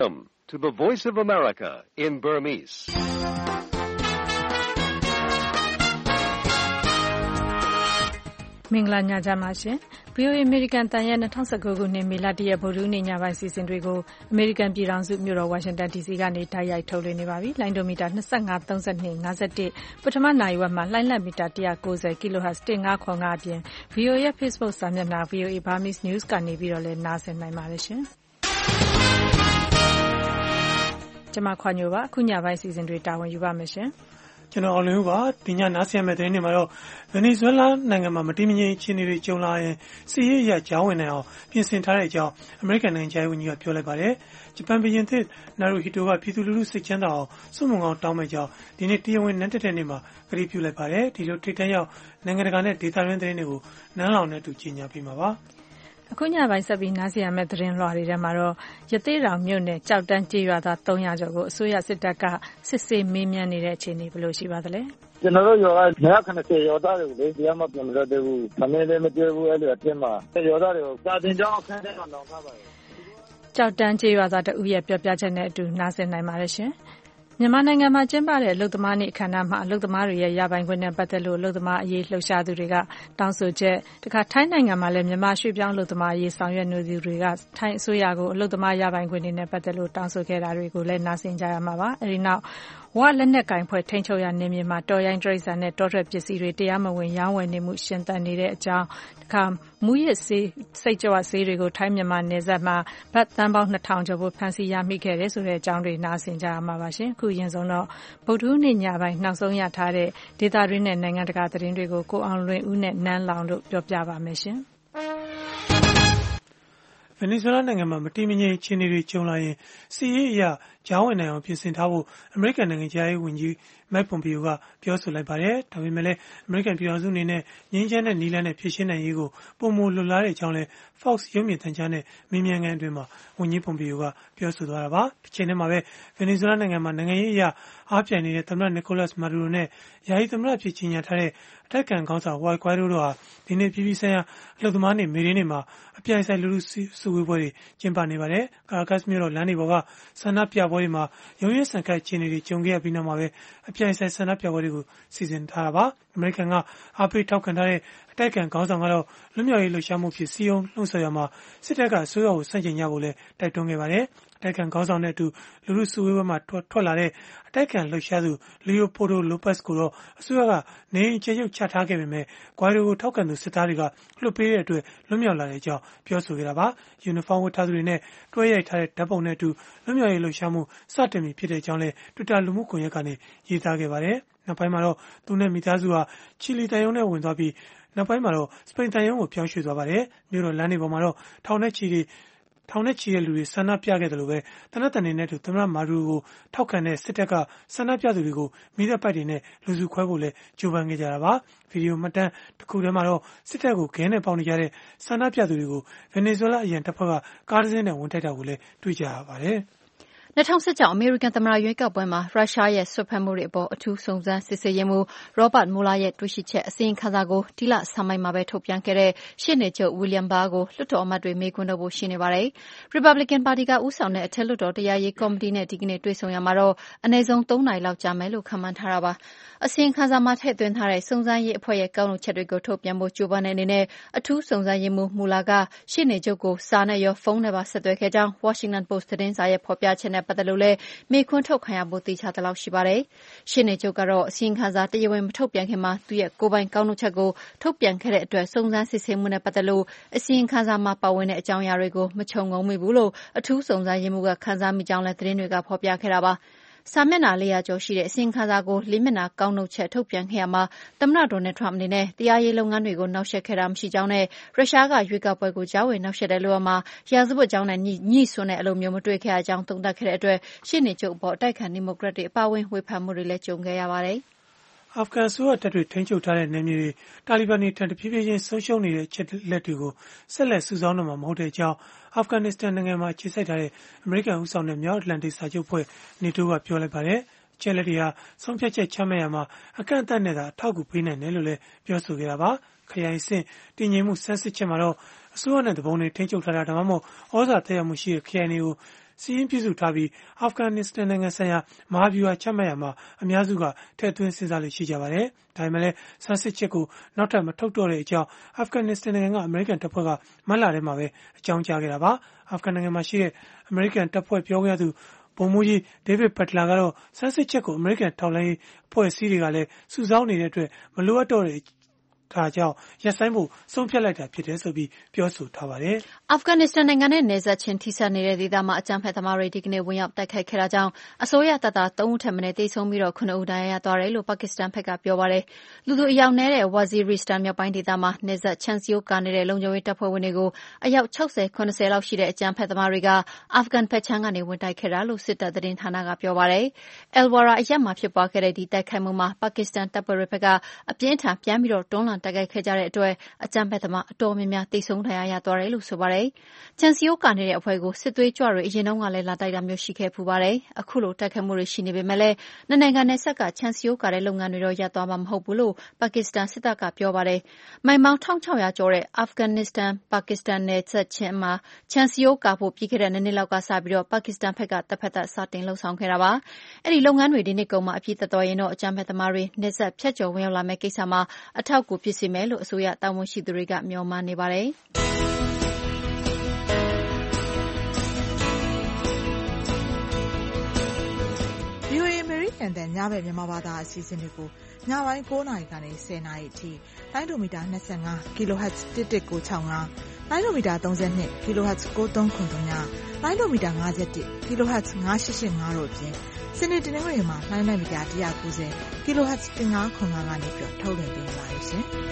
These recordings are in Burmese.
Welcome to the Voice of America in Burmese. မင်္ဂလာညချမ်းပါရှင်။ VOA American တန်ရဲ့2019ခုနှစ်မေလ1ရက်ဗုဒ္ဓဟူးနေ့ညပိုင်းစီစဉ်တွေကို American ပြည်ထောင်စုမြို့တော် Washington DC ကနေတိုက်ရိုက်ထုတ်လွှင့်နေပါပြီ။လိုင်းဒိုမီတာ25 32 51ပထမနိုင်ဝက်မှာလှိုင်းလက်မီတာ190 kHz 1505အပြင် VOA ရဲ့ Facebook စာမျက်နှာ VOA Burmese News ကနေပြီးတော့လည်းနားဆင်နိုင်ပါတယ်ရှင်။ကျွန်မခွန်ညိုပါအခုညပိုင်းစီစဉ်တွေတာဝန်ယူပါမယ်ရှင်။ကျွန်တော်အောင်လင်းဦးပါဒီညနားဆင်ရမယ့်သတင်းတွေမှာတော့ဗင်နီဇွဲလားနိုင်ငံမှာမတည်မငြိမ်အခြေအနေတွေကြုံလာရင်စီးရဲရကြောင်းဝင်နိုင်အောင်ပြင်ဆင်ထားတဲ့အကြောင်းအမေရိကန်နိုင်ငံခြားရေးဝန်ကြီးကပြောလိုက်ပါတယ်။ဂျပန်ပြည်ရင်သစ်နာရူဟီတိုကပြည်သူလူထုစိတ်ချမ်းသာအောင်စုမုံကောင်းတောင်းမဲ့ကြောင်းဒီနေ့တရားဝင်နန်းတက်တဲ့နေ့မှာကြေညာပြုလိုက်ပါတယ်။ဒီလိုထိတ်တန့်ရောက်နိုင်ငံတကာနဲ့ဒေသတွင်းသတင်းတွေကိုနန်းလောင်နဲ့တူကြေညာပေးမှာပါ။အခုညပိုင်းဆက်ပြီးနားဆင်ရမယ့်သတင်းလွှာတွေထဲမှာတော့ရသေးတောင်မြို့နယ်ကြောက်တန်းကြေးရွာသား300ကျော်ကိုအစိုးရစစ်တပ်ကစစ်ဆေးမေးမြန်းနေတဲ့အခြေအနေဘယ်လိုရှိပါသလဲ။ကျွန်တော်တို့ရွာက190ရွာသားတွေကိုလေတရားမပြန်မလို့တဲ့ဘူး။သမင်းလေးမတွေ့ဘူးအဲ့လိုအဖြစ်မှာရွာသားတွေကိုစာတင်ကြောင်းအခန်းထဲမှာလောင်ထားပါတယ်။ကြောက်တန်းကြေးရွာသားတဦးရဲ့ပြောပြချက်နဲ့အတူနားဆင်နိုင်ပါတယ်ရှင်။မြန်မာနိုင်ငံမှာကျင်းပတဲ့အလုပ်သမားနေ့အခမ်းအနားမှာအလုပ်သမားတွေရဲ့ရပိုင်ခွင့်နဲ့ပတ်သက်လို့အလုပ်သမားအရေးလှုပ်ရှားသူတွေကတောင်းဆိုချက်တခါထိုင်းနိုင်ငံမှာလည်းမြန်မာရွှေ့ပြောင်းအလုပ်သမားအရေးဆောင်ရွက်နေသူတွေကထိုင်းအစိုးရကိုအလုပ်သမားရပိုင်ခွင့်တွေနဲ့ပတ်သက်လို့တောင်းဆိုခဲ့တာတွေကိုလည်းနားဆင်ကြရမှာပါအဲဒီနောက်ဝလက်နက်ကင်ဖွဲ့ထိန်းချုပ်ရနေမြေမှာတော်ရိုင်းတရိတ်ဆန်နဲ့တောထွက်ပစ္စည်းတွေတရားမဝင်ရောင်းဝယ်နေမှုရှင်သန်နေတဲ့အကြောင်းတခါမူရစ်စေးစိတ်ကြွဆေးတွေကိုထိုင်းမြန်မာနယ်စပ်မှာဗတ်တန်းပေါင်း2000ကျော်ဖို့ဖမ်းဆီးရမိခဲ့တယ်ဆိုတဲ့အကြောင်းတွေနားဆင်ကြရမှာပါရှင်အခုရင်ဆုံးတော့ဗုဒ္ဓဟူးနေ့ညပိုင်းနောက်ဆုံးရထားတဲ့ဒေသတွင်းနဲ့နိုင်ငံတကာသတင်းတွေကိုကိုအောင်လွင်ဦးနဲ့နန်းလောင်တို့ပြောပြပါမယ်ရှင်ဗင်နီဇွဲလားနိုင်ငံမှာမတည်မငြိမ်အခြေအနေတွေကြုံလာရင်စီးရဲအရာကြောင်းဝင်နိုင်အောင်ပြင်ဆင်ထားဖို့အမေရိကန်နိုင်ငံခြားရေးဝန်ကြီးမိုက်ပွန်ပီယိုကပြောဆိုလိုက်ပါတယ်။ဒါပေမဲ့လည်းအမေရိကန်ပြည်ထောင်စုအနေနဲ့ငြိမ်းချမ်းတဲ့နည်းလမ်းနဲ့ဖြေရှင်းနိုင်ရေးကိုပုံမလွတ်လားတဲ့အကြောင်းလဲ Fox ရုပ်မြင်သံကြားနဲ့မေးမြန်းခန်းအတွင်းမှာဝန်ကြီးပွန်ပီယိုကပြောဆိုသွားတာပါ။ဒီချိန်ထဲမှာပဲဗင်နီဇွဲလားနိုင်ငံမှာနိုင်ငံရေးအရာအားပြိုင်နေတဲ့သမ္မတနီကိုလတ်မာဒူရိုနဲ့ယာယီသမ္မတဖြစ်ကြီးညာထားတဲ့အထက်ခံခေါင်းဆောင်ဝိုင်ကွိုင်တို့ဟာဒီနေ့ပြည်ပဆိုင်ရာအလုပ်သမားနေ့မေဒေးနေ့မှာအပြိုင်ဆိုင်လူထုစုဝေးပွဲတွေကျင်းပနေပါတယ်။ကာရာကတ်မြို့တော်လမ်းတွေပေါ်ကဆန္ဒပြပွဲတွေမှာရုန်းရင်းဆန်ခတ်အခြေအနေတွေကြုံခဲ့ရပြီးနောက်မှာပဲအပြိုင်ဆိုင်ဆန္ဒပြပွဲတွေကိုစီစဉ်ထားတာပါ။အမေရိကန်ကအားပေးထောက်ခံထားတဲ့အတိုက်အခံခေါင်းဆောင်ကတော့လွတ်မြောက်ရေးလှုပ်ရှားမှုဖြစ်စည်းရုံးလှုံ့ဆော်ရမှာစစ်တပ်ကအစိုးရကိုဆန့်ကျင်ကြဖို့လည်းတိုက်တွန်းခဲ့ပါတယ်။အတိုက်အခံခေါင်းဆောင်နဲ့အတူလူထုစုဝေးပွဲမှာထွက်လာတဲ့အတိုက်အခံလှုပ်ရှားသူလီယိုပိုဒိုလိုပတ်စ်ကိုတော့အစိုးရကနေအိမ်ကျေချုပ်ချထားခဲ့ပေမဲ့ဂွိုင်ဒိုကိုထောက်ခံသူစစ်သားတွေကလွှတ်ပေးတဲ့အတွက်လွတ်မြောက်လာတဲ့အကြောင်းပြောဆိုခဲ့တာပါ။ယူနီဖောင်းဝတ်ထားသူတွေနဲ့တွဲရိုက်ထားတဲ့ဓာတ်ပုံနဲ့အတူလွတ်မြောက်ရေးလှုပ်ရှားမှုစတင်ပြီဖြစ်တဲ့အကြောင်းလည်း Twitter လူမှုကွန်ရက်ကနေရေးသားခဲ့ပါတယ်။နောက်ပိုင်းမှာတော့သူနဲ့မိသားစုဟာချီလီတန်ယုံနဲ့ဝင်သွားပြီးနောက်ပိုင်းမှာတော့စပိန်တန်ယုံကိုပြောင်းရွှေ့သွားပါတယ်။မြို့တော်လမ်းတွေပေါ်မှာတော့ထောင်နဲ့ချီတဲ့လူတွေဆန္ဒပြခဲ့တယ်လို့ပဲတနက်တန်နေနဲ့တူသမ္မတမာဒူရိုကိုထောက်ခံတဲ့စစ်တပ်ကဆန္ဒပြသူတွေကိုမိသက်ပိုက်တွေနဲ့လူစုခွဲဖို့လဲကြိုးပမ်းခဲ့ကြတာပါဗီဒီယိုမှတ်တမ်းတစ်ခုထဲမှာတော့စစ်တပ်ကိုခဲနဲ့ပေါင်နေကြတဲ့ဆန္ဒပြသူတွေကိုဗင်နီဇွဲလားအရန်တပ်ဖွဲ့ကကားတစ်စင်းနဲ့ဝင်တိုက်တာကိုလည်းတွေ့ကြရပါတယ် 2016အမေရိကန်သမ္မတရွေးကောက်ပွဲမှာရုရှားရဲ့ဆွတ်ဖက်မှုတွေအပေါ်အထူးစုံစမ်းစစ်ဆေးရေးမှူးရောဘတ်မူလာရဲ့တွေ့ရှိချက်အစီရင်ခံစာကိုဒီလဆန်းပိုင်းမှာပဲထုတ်ပြန်ခဲ့တဲ့ရှေ့နေချုပ်ဝီလျံဘာကိုလွှတ်တော်အမတ်တွေမေးခွန်းထုတ်ဖို့ရှိနေပါတယ်။ Republican ပါတီကဦးဆောင်တဲ့အထက်လွှတ်တော်တရားရေးကော်မတီနဲ့ဒီကနေ့တွေ့ဆုံရမှာတော့အနည်းဆုံး3နာရီလောက်ကြာမယ်လို့ခန့်မှန်းထားတာပါ။အစီရင်ခံစာမှာထည့်သွင်းထားတဲ့စုံစမ်းရေးအဖွဲ့ရဲ့ကောက်နှုတ်ချက်တွေကိုထုတ်ပြန်ဖို့ကြိုးပမ်းတဲ့အနေနဲ့အထူးစုံစမ်းရေးမှူးမူလာကရှေ့နေချုပ်ကိုစာနဲ့ရောဖုန်းနဲ့ပါဆက်သွယ်ခဲ့ကြောင်း Washington Post သတင်းစာရဲ့ဖော်ပြချက်နဲ့ပတ်သက်လို့လည်းမေခွန်းထုတ်ခံရဖို့တေချာသလောက်ရှိပါတယ်။ရှင်းနေချုပ်ကတော့အစီရင်ခံစာတရားဝင်မထုတ်ပြန်ခင်မှာသူရဲ့ကိုယ်ပိုင်ကောက်နှုတ်ချက်ကိုထုတ်ပြန်ခဲ့တဲ့အတွက်စုံစမ်းစစ်ဆေးမှုနဲ့ပတ်သက်လို့အစီရင်ခံစာမှာပါဝင်တဲ့အကြောင်းအရာတွေကိုမခြုံငုံမိဘူးလို့အထူးစုံစမ်းရေးမှူးကခန်းစားမိကြောင်းလည်းသတင်းတွေကဖော်ပြခဲ့တာပါ။စာမျက်နှာ400ကျော်ရှိတဲ့အစီရင်ခံစာကို4မျက်နှာကောက်နှုတ်ချက်ထုတ်ပြန်ခဲ့ရမှာသမ္မတဒေါ်နယ်ထရမ့်အနေနဲ့တရားရေးလုပ်ငန်းတွေကိုနှောက်ယှက်ခဲ့တာမရှိကြောင်းနဲ့ရုရှားကရွေးကောက်ပွဲကိုကြားဝင်နှောက်ယှက်တဲ့လုပ်ရမှာရာဇဝတ်ကြောင်းနဲ့ညှိစွန်းတဲ့အလုပ်မျိုးမတွေ့ခဲ့ရကြောင်းသုံးသပ်ခဲ့တဲ့အတွက်ရှေ့နေချုပ်အပေါ်အတိုက်ခံဒီမိုကရက်တွေအပါအဝင်ဝေဖန်မှုတွေလည်းကြုံခဲ့ရပါတယ်။အာဖဂန်အစိုးရတပ်တွေထိန်းချုပ်ထားတဲ့နယ်မြေတွေတာလီဘန်တွေထံတဖြည်းဖြည်းချင်းဆုံးရှုံးနေတဲ့အချက်လက်တွေကိုဆက်လက်စုဆောင်းတော့မှာမဟုတ်တဲ့အကြောင်းအာဖဂန်နစ္စတန်နိုင်ငံမှာခြေစိုက်ထားတဲ့အမေရိကန်ဦးဆောင်တဲ့မြောက်အတ္တလန်တိတ်စာချုပ်ဖွဲ့နေတိုးကပြောလိုက်ပါတယ်။အချက်လက်တွေဟာဆုံးဖြတ်ချက်ချမှတ်ရမှာအကန့်အသတ်နဲ့သာအထောက်အကူပေးနိုင်တယ်လို့လည်းပြောဆိုခဲ့တာပါ။ခရိုင်အဆင့်တည်ငြိမ်မှုဆန်းစစ်ချက်မှာတော့အစိုးရနဲ့တဘုံတွေထိန်းချုပ်ထားတာဒါမှမဟုတ်ဩဇာသက်ရောက်မှုရှိတဲ့ခရိုင်တွေကိုစီးရင်ပြည့်စုံထားပြီးအာဖဂန်နစ္စတန်နိုင်ငံဆိုင်ရာမဟာဗျူဟာချမှတ်ရမှာအများစုကထည့်သွင်းစဉ်းစားလို့ရှိကြပါတယ်။ဒါပေမဲ့လည်းဆန်းစစ်ချက်ကိုနောက်ထပ်မထုတ်တော့တဲ့အကြောင်းအာဖဂန်နစ္စတန်နိုင်ငံကအမေရိကန်တပ်ဖွဲ့ကမတ်လထဲမှာပဲအကြောင်းကြားခဲ့တာပါ။အာဖဂန်နိုင်ငံမှာရှိတဲ့အမေရိကန်တပ်ဖွဲ့ပြောခွင့်ရသူဗိုလ်မှူးကြီးဒေးဗစ်ပတ်တလာကတော့ဆန်းစစ်ချက်ကိုအမေရိကန်ထောက်လှမ်းရေးအဖွဲ့အစည်းတွေကလည်းစုဆောင်းနေတဲ့အတွက်မလိုအပ်တော့တဲ့ဒါကြောင့်ရပ်ဆိုင်းဖို့ဆုံးဖြတ်လိုက်တာဖြစ်တယ်ဆိုပြီးပြောဆိုထားပါတယ်။အာဖဂန်နစ္စတန်နိုင်ငံနဲ့နယ်စပ်ချင်းထိစပ်နေတဲ့ဒေသမှာအကြမ်းဖက်သမားတွေဒီကနေ့ဝင်ရောက်တိုက်ခိုက်ခဲ့တာကြောင့်အစိုးရတပ်သား3ဦးထက်မနည်းသေဆုံးပြီး9ဦးဒဏ်ရာရသွားတယ်လို့ပါကစ္စတန်ဘက်ကပြောပါတယ်။လူသူအယောက်နည်းတဲ့ဝါဇီရီစတန်မြောက်ပိုင်းဒေသမှာနယ်စပ်ချန်စီယိုကာနေတဲ့လုံခြုံရေးတပ်ဖွဲ့ဝင်တွေကိုအယောက်60-90လောက်ရှိတဲ့အကြမ်းဖက်သမားတွေကအာဖဂန်ဘက်ခြမ်းကနေဝင်တိုက်ခဲ့တာလို့စစ်တပ်သတင်းဌာနကပြောပါတယ်။ အယ်ဝါရာအရပ်မှာဖြစ်ပွားခဲ့တဲ့ဒီတိုက်ခိုက်မှုမှာပါကစ္စတန်တပ်ဖွဲ့တွေဘက်ကအပြင်းထန်ပြန်ပြီးတွန်းလှန်တိုက်ခိုက်ခဲ့ကြတဲ့အတွက်အကြမ်းဖက်သမားအတော်များများသေဆုံးဒဏ်ရာရသွားတယ်လို့ဆိုပါတယ်။ချန်စီယိုကာနေတဲ့အဖွဲ့ကိုစစ်သွေးကြွတွေအရင်တုန်းကလည်းလာတိုက်တာမျိုးရှိခဲ့ဖူးပါတယ်။အခုလိုတိုက်ခိုက်မှုတွေရှိနေပေမဲ့လည်းနိုင်ငံနယ်စပ်ကချန်စီယိုကာတဲ့လုပ်ငန်းတွေတော့ရပ်သွားမှာမဟုတ်ဘူးလို့ပါကစ္စတန်စစ်တပ်ကပြောပါတယ်။မိုင်ပေါင်း1600ကျော်တဲ့အာဖဂန်နစ္စတန်ပါကစ္စတန်နယ်စပ်ချင်းမှာချန်စီယိုကာဖို့ပြီးခဲ့တဲ့နှစ်လောက်ကစပြီးပါကစ္စတန်ဘက်ကတပ်ဖက်သက်စတင်လှုပ်ဆောင်ခဲ့တာပါ။အဲဒီလုပ်ငန်းတွေဒီနှစ်ကုန်မှာအပြည့်သက်တော်ရင်တော့အကြမ်းဖက်သမားတွေနယ်စပ်ဖြတ်ကျော်ဝင်ရောက်လာမယ့်ကိစ္စမှာအထောက်အကူဖြစ်စေမယ်လို့အစိုးရတာဝန်ရှိသူတွေကမျှော်မှန်းနေပါတယ်။ VOA အမေရိကန်တန်ညဘက်မြန်မာဘာသာအစီအစဉ်တွေကိုညပိုင်း9နာရီကနေ10နာရီအထိလိုင်းဒိုမီတာ25 kHz 11965လိုင်းဒိုမီတာ32 kHz 9393လိုင်းဒိုမီတာ51 kHz 9885တို့အပြင်စနေတနင်္ဂနွေမှာလိုင်းမီတာ190 kHz 1505ကနေထုတ်လွှင့်ပေးနေပါတယ်ရှင်။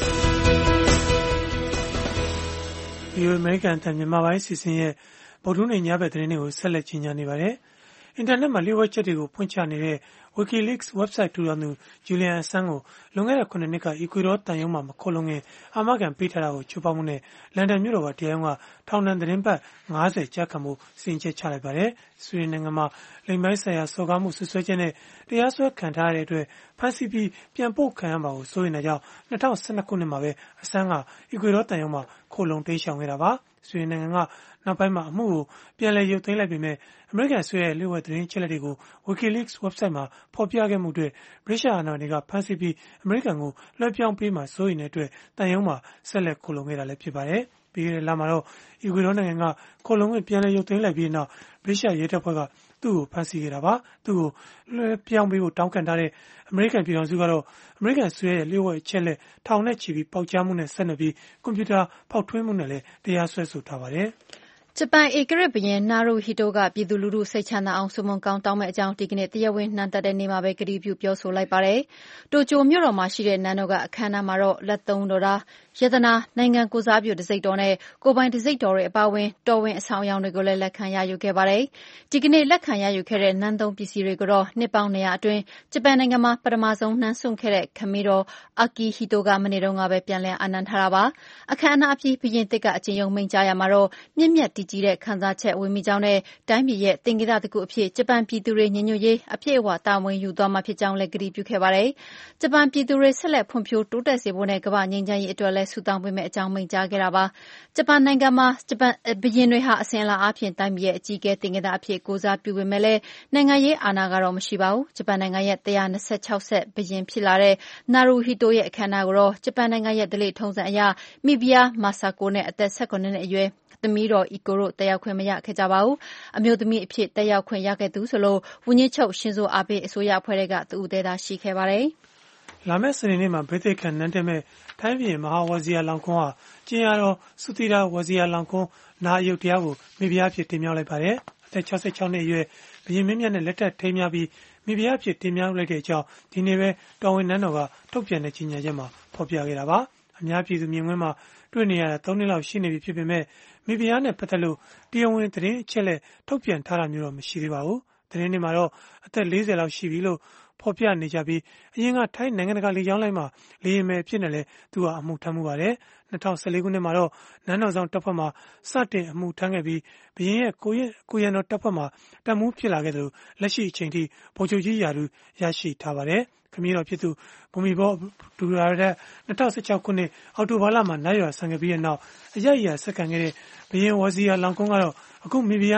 VOA အမေရိကန်တန်မြန်မာပိုင်းစီစဉ်ရဲ့ဗုဒ္ဓနေ့ညဘက်သတင်းတွေကိုဆက်လက်ကြီးညာနေပါတယ်။အင်တာနက်မှာလျှို့ဝှက်ချက်တွေကိုဖွင့်ချနေတဲ့ WikiLeaks website ထူထောင်သူ Julian Assange ကိုလွန်ခဲ့တဲ့9နှစ်ကအီကွေဒေါတန်ရုံးမှာမခိုလုံခင်အာမခံပေးထားတာကိုချိုးဖောက်မှုနဲ့လန်ဒန်မြို့တော်ကတရားရုံးကထောင်ဒဏ်သတင်းပတ်90ကြာခံမှုစီရင်ချက်ချလိုက်ပါတယ်။ဆွီဒင်နိုင်ငံမှာလိင်ပိုင်းဆိုင်ရာစော်ကားမှုဆွဆွဲချက်နဲ့တရားစွဲခံထားရတဲ့အတွက်ဖမ်းဆီးပြီးပြန်ပို့ခံရမှာကိုစိုးရိမ်တဲ့ကြောင့်2012ခုနှစ်မှာပဲ Assange ကအီကွေဒေါတန်ရုံးမှာခိုလုံတိမ်းရှောင်ခဲ့တာပါ။ဆွီဒင်နိုင်ငံကနောက်ပိုင်းမှာအမှုကိုပြန်လည်ရုပ်သိမ်းလိုက်ပေမဲ့အမေရိကန်ဆွေရဲ့လျှို့ဝှက်သတင်းချက်လက်တွေကို WikiLeaks website မှာဖော်ပြခဲ့မှုအတွက်ဗြိတိရှအာဏာပိုင်တွေကဖမ်းဆီးပြီးအမေရိကန်ကိုလွှဲပြောင်းပေးမှာစိုးရိမ်တဲ့အတွက်တန်ရုံးမှာဆက်လက်ခိုလုံခဲ့တာလည်းဖြစ်ပါတယ်။ပြီးခဲ့တဲ့လမှာတော့အီကွေဒေါနိုင်ငံကခိုလုံခွင့်ပြန်လည်ရုပ်သိမ်းလိုက်ပြီးနောက်ဗြိတိရှရဲတပ်ဖွဲ့ကသူ့ကိုဖမ်းဆီးခဲ့တာပါ။သူ့ကိုလွှဲပြောင်းပေးဖို့တောင်းခံထားတဲ့အမေရိကန်ပြည်ထောင်စုကတော့အမေရိကန်ဆွေရဲ့လျှို့ဝှက်ချက်လက်ထောင်နဲ့ချီပြီးပေါက်ကြားမှုနဲ့ဆက်နွယ်ပြီးကွန်ပျူတာဖောက်ထွင်းမှုနဲ့လည်းတရားစွဲဆိုထားပါတယ်။ဂျပန်ဧကရာဇ်ဘုရင်နာရူဟီတိုကပြည်သူလူထုစိတ်ချမ်းသာအောင်ဆုမွန်ကောင်းတောင်းမယ့်အကြောင်းဒီကနေ့တရားဝင်နှံတက်တဲ့နေ့မှာပဲကတိပြုပြောဆိုလိုက်ပါတယ်။တိုကျိုမြို့တော်မှာရှိတဲ့နန်းတော်ကအခမ်းအနားမှာတော့လက်သုံးတော်သားယတနာနိုင်ငံကိုစားပြုတစိမ့်တော်နဲ့ကိုပိုင်တစိမ့်တော်တွေအပါအဝင်တော်ဝင်အဆောင်အယောင်တွေကိုလည်းလက်ခံရယူခဲ့ပါတယ်။ဒီကနေ့လက်ခံရယူခဲ့တဲ့နန်းသုံးပစ္စည်းတွေကိုတော့နှစ်ပေါင်း200အတွင်းဂျပန်နိုင်ငံမှာပထမဆုံးနှန်းဆွခဲ့တဲ့ခမီးတော်အာကီဟီတိုကမနေ့တုန်းကပဲပြန်လည်အာဏာထားတာပါ။အခမ်းအနားအပြီးဘုရင်သစ်ကအကျဉ်းရုံးမိန့်ကြားရမှာတော့မြင့်မြတ်တည်ကြည်တဲ့ခံစားချက်ဝင်မိကြောင်းနဲ့တိုင်းပြည်ရဲ့သင်္ကေတတစ်ခုအဖြစ်ဂျပန်ပြည်သူတွေညီညွတ်ရေးအပြည့်အဝတာဝန်ယူသွားမှာဖြစ်ကြောင်းလည်းကတိပြုခဲ့ပါတယ်။ဂျပန်ပြည်သူတွေဆက်လက်ဖွံ့ဖြိုးတိုးတက်စေဖို့နဲ့ကမ္ဘာငြိမ်းချမ်းရေးအတွက်လည်းဆုတောင်းပေးမယ့်အကြောင်းမိန့်ကြားခဲ့တာပါ။ဂျပန်နိုင်ငံမှာဂျပန်ဘုရင်တွေဟာအစဉ်အလာအားဖြင့်တိုင်းပြည်ရဲ့အကြီးအကဲသင်္ကေတအဖြစ်ကိုးစားပြုပေမဲ့လည်းနိုင်ငံရေးအာဏာကတော့မရှိပါဘူး။ဂျပန်နိုင်ငံရဲ့126ဆက်ဘုရင်ဖြစ်လာတဲ့နာရူဟီတိုရဲ့အခမ်းအနားကိုတော့ဂျပန်နိုင်ငံရဲ့ဓလေ့ထုံးစံအရမိဖုရားမာဆာကိုနဲ့အသက်18နှစ်အရွယ်သမီးတော်အီကိုတို့တက်ရောက်ခွင့်မရခဲ့ကြပါဘူး။အမျိုးသမီးအဖြစ်တက်ရောက်ခွင့်ရခဲ့သူဆိုလို့ဝန်ကြီးချုပ်ရှင်ဇိုအာဘေးအစိုးရအဖွဲ့ကသူဦးသေးတာရှိခဲ့ပါတယ်။လာမယ့်စနေနေ့မှာဗြိတိန်ခံနန်းတက်မဲ့ထိုင်းပြည်မဟာဝဇီယာလောင်ကွန်းဟာကျင်းရတော့စုတီတာဝဇီယာလောင်ကွန်းနာအယုတ်တရားကိုမိဖုရားဖြစ်တင်မြှောက်လိုက်ပါတယ်။အသက်66နှစ်အရွယ်ဘုရင်မင်းမြတ်နဲ့လက်ထပ်ထိမ်းများပြီးမိဖုရားဖြစ်တင်မြှောက်လိုက်တဲ့အကြောင်းဒီနေ့ပဲတော်ဝင်နန်းတော်ကထုတ်ပြန်တဲ့ကြေညာချက်မှာဖော်ပြခဲ့တာပါ။အများပြည်သူမြင်ကွင်းမှာတွေ့နေရတာ3နှစ်လောက်ရှိနေပြီဖြစ်ပေမဲ့မိဖုရားနဲ့ပတ်သက်လို့တရားဝင်သတင်းအချက်လက်ထုတ်ပြန်ထားတာမျိုးတော့မရှိသေးပါဘူး။သတင်းတွေမှာတော့အသက်40လောက်ရှိပြီလို့ဖော်ပြနေကြပြီးအရင်ကထိုင်းနိုင်ငံတကာလေကြောင်းလိုင်းမှာလေယာဉ်မယ်ဖြစ်နေလဲသူကအမှုထမ်းမှုပါတယ်။2014ခုနှစ်မှာတော့နန်းတော်ဆောင်တပ်ဖွဲ့မှာစတင်အမှုထမ်းခဲ့ပြီးဘုရင်ရဲ့ကိုရံတော်တပ်ဖွဲ့မှာတပ်မှူးဖြစ်လာခဲ့တယ်လို့လက်ရှိအချိန်ထိဗိုလ်ချုပ်ကြီးရာထူးရရှိထားပါတယ်။ခမည်းတော်ဖြစ်သူဘူမီဘောဒူရာရက်2016ခုနှစ်အောက်တိုဘာလမှာနတ်ရွာဆန်ခဲ့ပြီးတဲ့နောက်အရဆက်ခံခဲ့တဲ့ဘုရင်ဝဇီယာလောင်ကွန်းကတော့အခုမိဖုရားနဲ့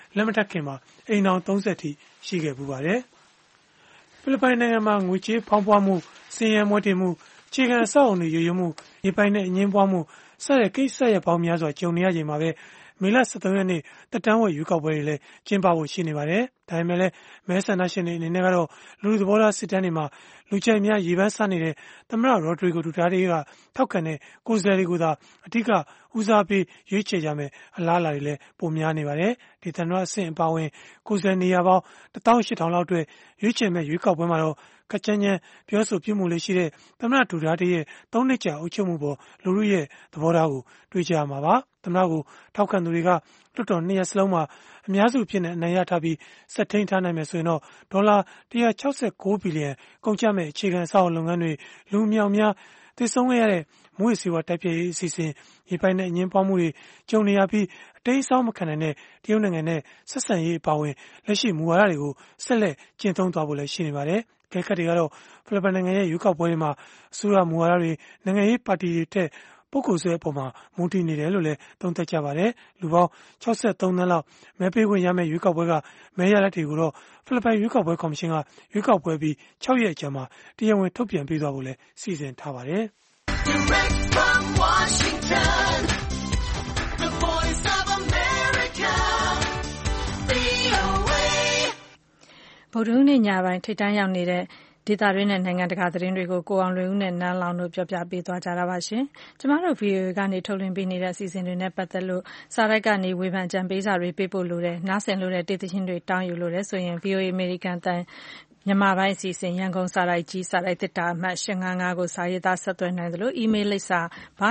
လက်မထပ်ခင်မှာအိမ်ထောင်30ထိရှိခဲ့ပူပါတယ်။ဖိလစ်ပိုင်နိုင်ငံမှာငွေကြေးဖောင်းပွားမှု၊ဆင်းရဲမွဲတေမှု၊အခြေခံအဆောက်အအုံတွေယိုယွင်းမှု၊ရေပိုင်နဲ့အငြင်းပွားမှုစတဲ့ကိစ္စရပ်ပေါင်းများစွာကြုံနေရချိန်မှာပဲမေလ 23 ရက်နေ့သက်တမ်းဝက်ရွေးကောက်ပွဲတွေလည်းကျင်းပဖို့ရှိနေပါတယ်။ဒါပေမဲ့လည်းမဲဆန္ဒရှင်တွေအနေနဲ့ကတော့လူထုသဘောထားစစ်တမ်းတွေမှာလူကြိုက်များရေပန်းစားနေတဲ့သမ္မတရိုဒရီဂိုဒူတာတေးကထောက်ခံတဲ့ကိုယ်စားလှယ်တွေကိုသာအဓိကဦးစားပေးရွေးချယ်ကြမယ်အလားအလာတွေလည်းပိုများနေပါတယ်။ဒေသန္တရအဆင့်အပါအဝင်ကိုယ်စားလှယ်နေရာပေါင်း 18,000 လောက်အတွက်ရွေးချယ်မဲ့ရွေးကောက်ပွဲမှာတော့ကချမ်းချမ်းပြောဆိုပြမှုလေးရှိတဲ့သမ္မတဒူတာတေးရဲ့3 နှစ်ကြာအုပ်ချုပ်မှုပေါ်လူထုရဲ့သဘောထားကိုတွေးကြရမှာပါ။သမ္မတကိုထောက်ခံသူတွေကလွှတ်တော်2ရပ်စလုံးမှာအများစုဖြစ်နေအနိုင်ရထားပြီးဆက်ထိန်ထားနိုင်မယ်ဆိုရင်တော့ဒေါ်လာ169 ဘီလီယံကုန်ကျမဲ့အခြေခံအဆောက်အအုံလုပ်ငန်းတွေလူမြောက်များတည်ဆုံးခဲ့ရတဲ့မွေးစီဝါတိုက်ပြရေးအစီအစဉ်ရေပိုင်နဲ့အငင်းပွားမှုတွေကြုံနေရပြီးအတိတ်အဆောက်မခံနိုင်တဲ့တရုတ်နိုင်ငံနဲ့ဆက်ဆံရေးအပါအဝင်လက်ရှိမူဝါဒတွေကိုဆက်လက်ကျင့်သုံးသွားဖို့လည်းရှိနေပါတယ်။ကဲခတ်တွေကတော့ဖိလစ်ပိုင်နိုင်ငံရဲ့ရွေးကောက်ပွဲတွေမှာအစိုးရမူဝါဒတွေနိုင်ငံရေးပါတီတွေထက်ပုဂ္ဂိုလ်ဆွဲအပေါ်မှာမူတည်နေတယ်လို့လည်းသုံးသပ်ကြပါတယ်။လူပေါင်း63 သန်းလောက်မဲပေးခွင့်ရမယ့်ရွေးကောက်ပွဲကမဲရလဒ်တွေကိုတော့ဖိလစ်ပိုင်ရွေးကောက်ပွဲကော်မရှင်ကရွေးကောက်ပွဲပြီး6 ရက်အကြာမှာတရားဝင်ထုတ်ပြန်ပေးသွားဖို့လည်းစီစဉ်ထားပါတယ်။ Direct from Washington, the voice of America, VOA. ဗုဒ္ဓဟူးနေ့ညပိုင်းထိပ်တန်းရောက်နေတဲ့ဒေသတွင်းနဲ့နိုင်ငံတကာသတင်းတွေကိုကိုအောင်လွင်ဦးနဲ့နန်းလောင်တို့ပြောပြပေးသွားကြတာပါရှင်။ကျမတို့ VOA ကနေထုတ်လွှင့်ပေးနေတဲ့အစီအစဉ်တွေနဲ့ပတ်သက်လို့စာရိုက်ကနေဝေဖန်ကြံပေးစာတွေပေးပို့လို့နားဆင်လို့တဲ့ဒေသချင်းတွေတောင်းယူလို့တဲ့ဆိုရင် VOA American တန်မြန်မာပိုင်းအစီအစဉ်ရန်ကုန်စာရိုက်ကြီးစာရိုက်သစ်တာအမှတ်855ကိုစာရေးသားဆက်သွယ်နိုင်သလို email လိပ်စာ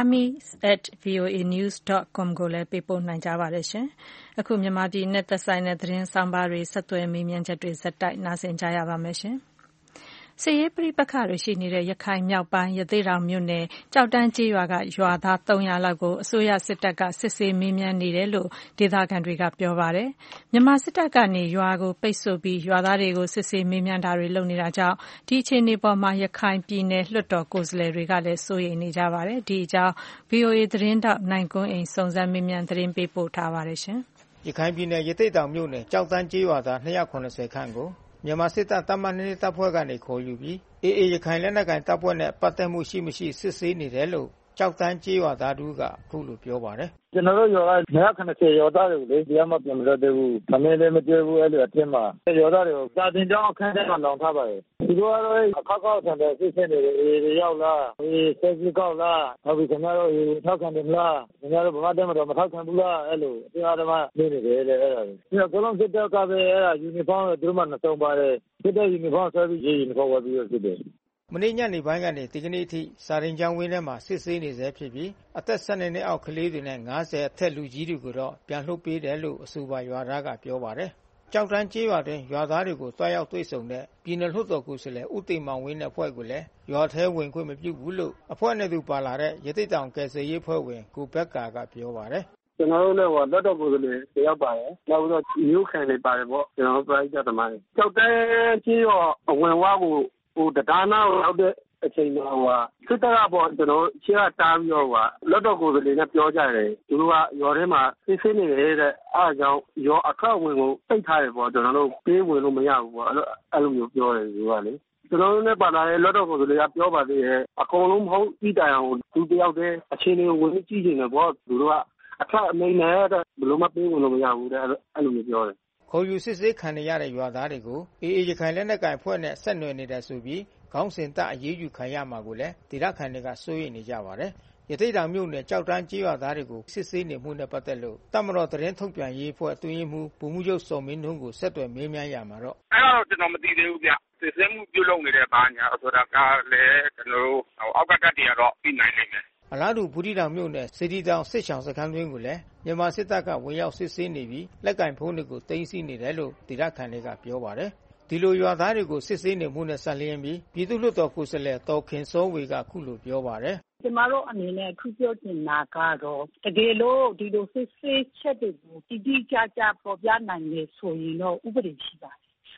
burmese@voanews.com ကိုလည်းပေးပို့နိုင်ကြပါတယ်ရှင်။အခုမြန်မာပြည်နဲ့သက်ဆိုင်တဲ့သတင်းဆောင်ပါတွေဆက်သွယ်မေးမြန်းချက်တွေဆက်တိုက်နားဆင်ကြရပါမယ်ရှင်။စစ်ရေးပဋိပက္ခတွေရှိနေတဲ့ရခိုင်မြောက်ပိုင်းရသေ့တောင်မြို့နယ်ကြောက်တန်းကျေးရွာကရွာသား300လောက်ကိုအစိုးရစစ်တပ်ကစစ်ဆေးမေးမြန်းနေတယ်လို့ဒေသခံတွေကပြောပါတယ်။မြန်မာစစ်တပ်ကနေရွာကိုပိတ်ဆို့ပြီးရွာသားတွေကိုစစ်ဆေးမေးမြန်းတာတွေလုပ်နေတာကြောင့်ဒီအခြေအနေပေါ်မှာရခိုင်ပြည်နယ်လွှတ်တော်ကိုယ်စားလှယ်တွေကလည်းစိုးရိမ်နေကြပါတယ်။ဒီအကြောင်း VOA သတင်းတောက်နိုင်ကွန်းအိမ်စုံစမ်းမေးမြန်းသတင်းပေးပို့ထားပါတယ်ရှင်။ရခိုင်ပြည်နယ်ရသေ့တောင်မြို့နယ်ကြောက်တန်းကျေးရွာသား290ခန့်ကိုမြန်မာစစ်တပ်တပ်မ2တပ်ဖွဲ့ကနေခေါ်ယူပြီး AA ရခိုင်လက်နက်ကိုင်တပ်ဖွဲ့နဲ့ပတ်သက်မှုရှိမရှိစစ်ဆေးနေတယ်လို့ကြောက်တန်းကျေးရွာသားတို့ကအခုလိုပြောပါတယ်။ကျွန်တော်တို့ရွာက290ရွာသားတွေကိုလေတရားမပြန်မလို့သေးဘူး။သမင်းလည်းမတွေ့ဘူးအဲ့လိုအတင်းမှာရွာသားတွေကိုစာတင်ကြောင်းအခန်းထဲမှာလောင်ထားပါတယ်။ဒီလိုကတော့အခါခါဆန်တဲ့စစ်စစ်တွေအေးရောက်လားအေးဆက်စစ်ကောက်လားဟုတ်ပြီခင်ဗျားတို့ထောက်ခံတယ်မလားခင်ဗျားတို့ဘာမှတည်းမတော့မထောက်ခံဘူးလားအဲ့လိုတရားဓမ္မနေနေတယ်တဲ့အဲ့ဒါ။ဒီတော့လုံးစစ်တပ်ကပဲအဲ့ဒါယူနီဖောင်းတွေသူတို့မှနှစုံပါတယ်။စစ်တပ်ယူနီဖောင်းဆွဲပြီးယူနီဖောင်းဝတ်ပြီးစစ်တယ်။မနေ့ညနေပိုင်းကနေဒီကနေ့အထိစာရင်ကျောင်းဝင်းထဲမှာစစ်ဆေးနေဆဲဖြစ်ပြီးအသက်12နှစ်အောက်ကလေးတွေနဲ့50အထက်လူကြီးတွေကိုတော့ပြန်လွှတ်ပေးတယ်လို့အဆိုပါရွာသားကပြောပါတယ်။ကြောက်တန်းကျေးရွာတွင်ရွာသားတွေကိုတွားရောက်တွေ့ဆုံတဲ့ပြည်နယ်လွှတ်တော်ကိုယ်စားလှယ်ဦးသိမ်မောင်ဝင်းနဲ့အဖွဲ့ကိုလည်းရွာထဲဝင်ခွင့်မပြုဘူးလို့အဖွဲ့နဲ့သူပါလာတဲ့ရသေ့တောင်ကယ်ဆယ်ရေးအဖွဲ့ဝင်ကိုဘက်ကာကပြောပါတယ်။ကျွန်တော်တို့လည်းလွှတ်တော်ကိုယ်စားလှယ်တယောက်ပါတယ်။နောက်ပြီးတော့မျိုးခံတွေပါတယ်ပေါ့ကျွန်တော်တို့ပရိသတ်သမားတွေ။ကြောက်တန်းကျေးရွာအဝင်ဝါကိုဒါနာရောက်တဲ့အချိန်မှာစစ်တပ်ကပေါ့ကျွန်တော်ရှင်းတားပြီးတော့လွတ်တော်ကိုယ်စားလှယ်နဲ့ပြောကြတယ်သူတို့ကရွာထဲမှာစစ်ဆေးနေတယ်တဲ့အားကြောင့်ရွာအခက်ဝင်ကိုပိတ်ထားတယ်ပေါ့ကျွန်တော်တို့ပေးဝင်လို့မရဘူးပေါ့အဲ့လိုမျိုးပြောတယ်သူကလေကျွန်တော်တို့နဲ့ပါလာတဲ့လွတ်တော်ကိုယ်စားလှယ်ကပြောပါသေးတယ်အကုန်လုံးမဟုတ်ပြီးတိုင်အောင်သူတယောက်တည်းအခြေအနေကိုဝင်ကြည့်နေတယ်ပေါ့သူတို့ကအခက်အမိန်နဲ့ဘယ်လိုမှပေးဝင်လို့မရဘူးတဲ့အဲ့လိုမျိုးပြောတယ်ခေါ်ယူစစ်ဆေးခံရတဲ့ရွာသားတွေကိုAAရခိုင်လက်နက်ကိုင်အဖွဲ့နဲ့ဆက်နွယ်နေတဲ့ဆိုပြီးခေါင်းစဉ်တပ်အရေးယူခံရမှာကိုလည်းဒေသခံတွေကစိုးရိမ်နေကြပါတယ်။ရသေ့တောင်မြို့နယ်ကြောက်တန်းကျေးရွာသားတွေကိုစစ်ဆေးနေမှုနဲ့ပတ်သက်လို့တပ်မတော်သတင်းထုတ်ပြန်ရေးအဖွဲ့အတွင်းရေးမှူးဗိုလ်မှူးချုပ်စောမင်းထွန်းကိုဆက်သွယ်မေးမြန်းရမှာတော့အဲ့တော့ကျွန်တော်မသိသေးဘူးဗျ။စစ်ဆေးမှုပြုလုပ်နေတဲ့ဘာညာဆိုတာကလည်းကျွန်တော်တို့အောက်ကတက်တွေကတော့ပြီးနိုင်နိုင်တယ်။အလားတူဘူးတီတောင်မြို့နယ်စေတီတောင်စစ်ဆောင်စခန်းတွင်းကိုလည်းမြန်မာစစ်တပ်ကဝင်ရောက်စစ်ဆေးနေပြီးလက်ကင်ဖုန်းတွေကိုတင်စီနေတယ်လို့ဒေသခံတွေကပြောပါတယ်။ဒီလိုရွာသားတွေကိုစစ်ဆေးနေမှုနဲ့ဆက်လျင်းပြီးပြည်သူ့လွှတ်တော်ကိုယ်စားလှယ်တော်ခင်စောဝေကခုလိုပြောပါတယ်။ကျမတို့အနေနဲ့အခုပြောချင်တာကတော့တကယ်လို့ဒီလိုစစ်ဆေးချက်တွေကိုတိတိကျကျပေါ်ပြနိုင်လေဆိုရင်တော့ဥပဒေရှိပါတယ်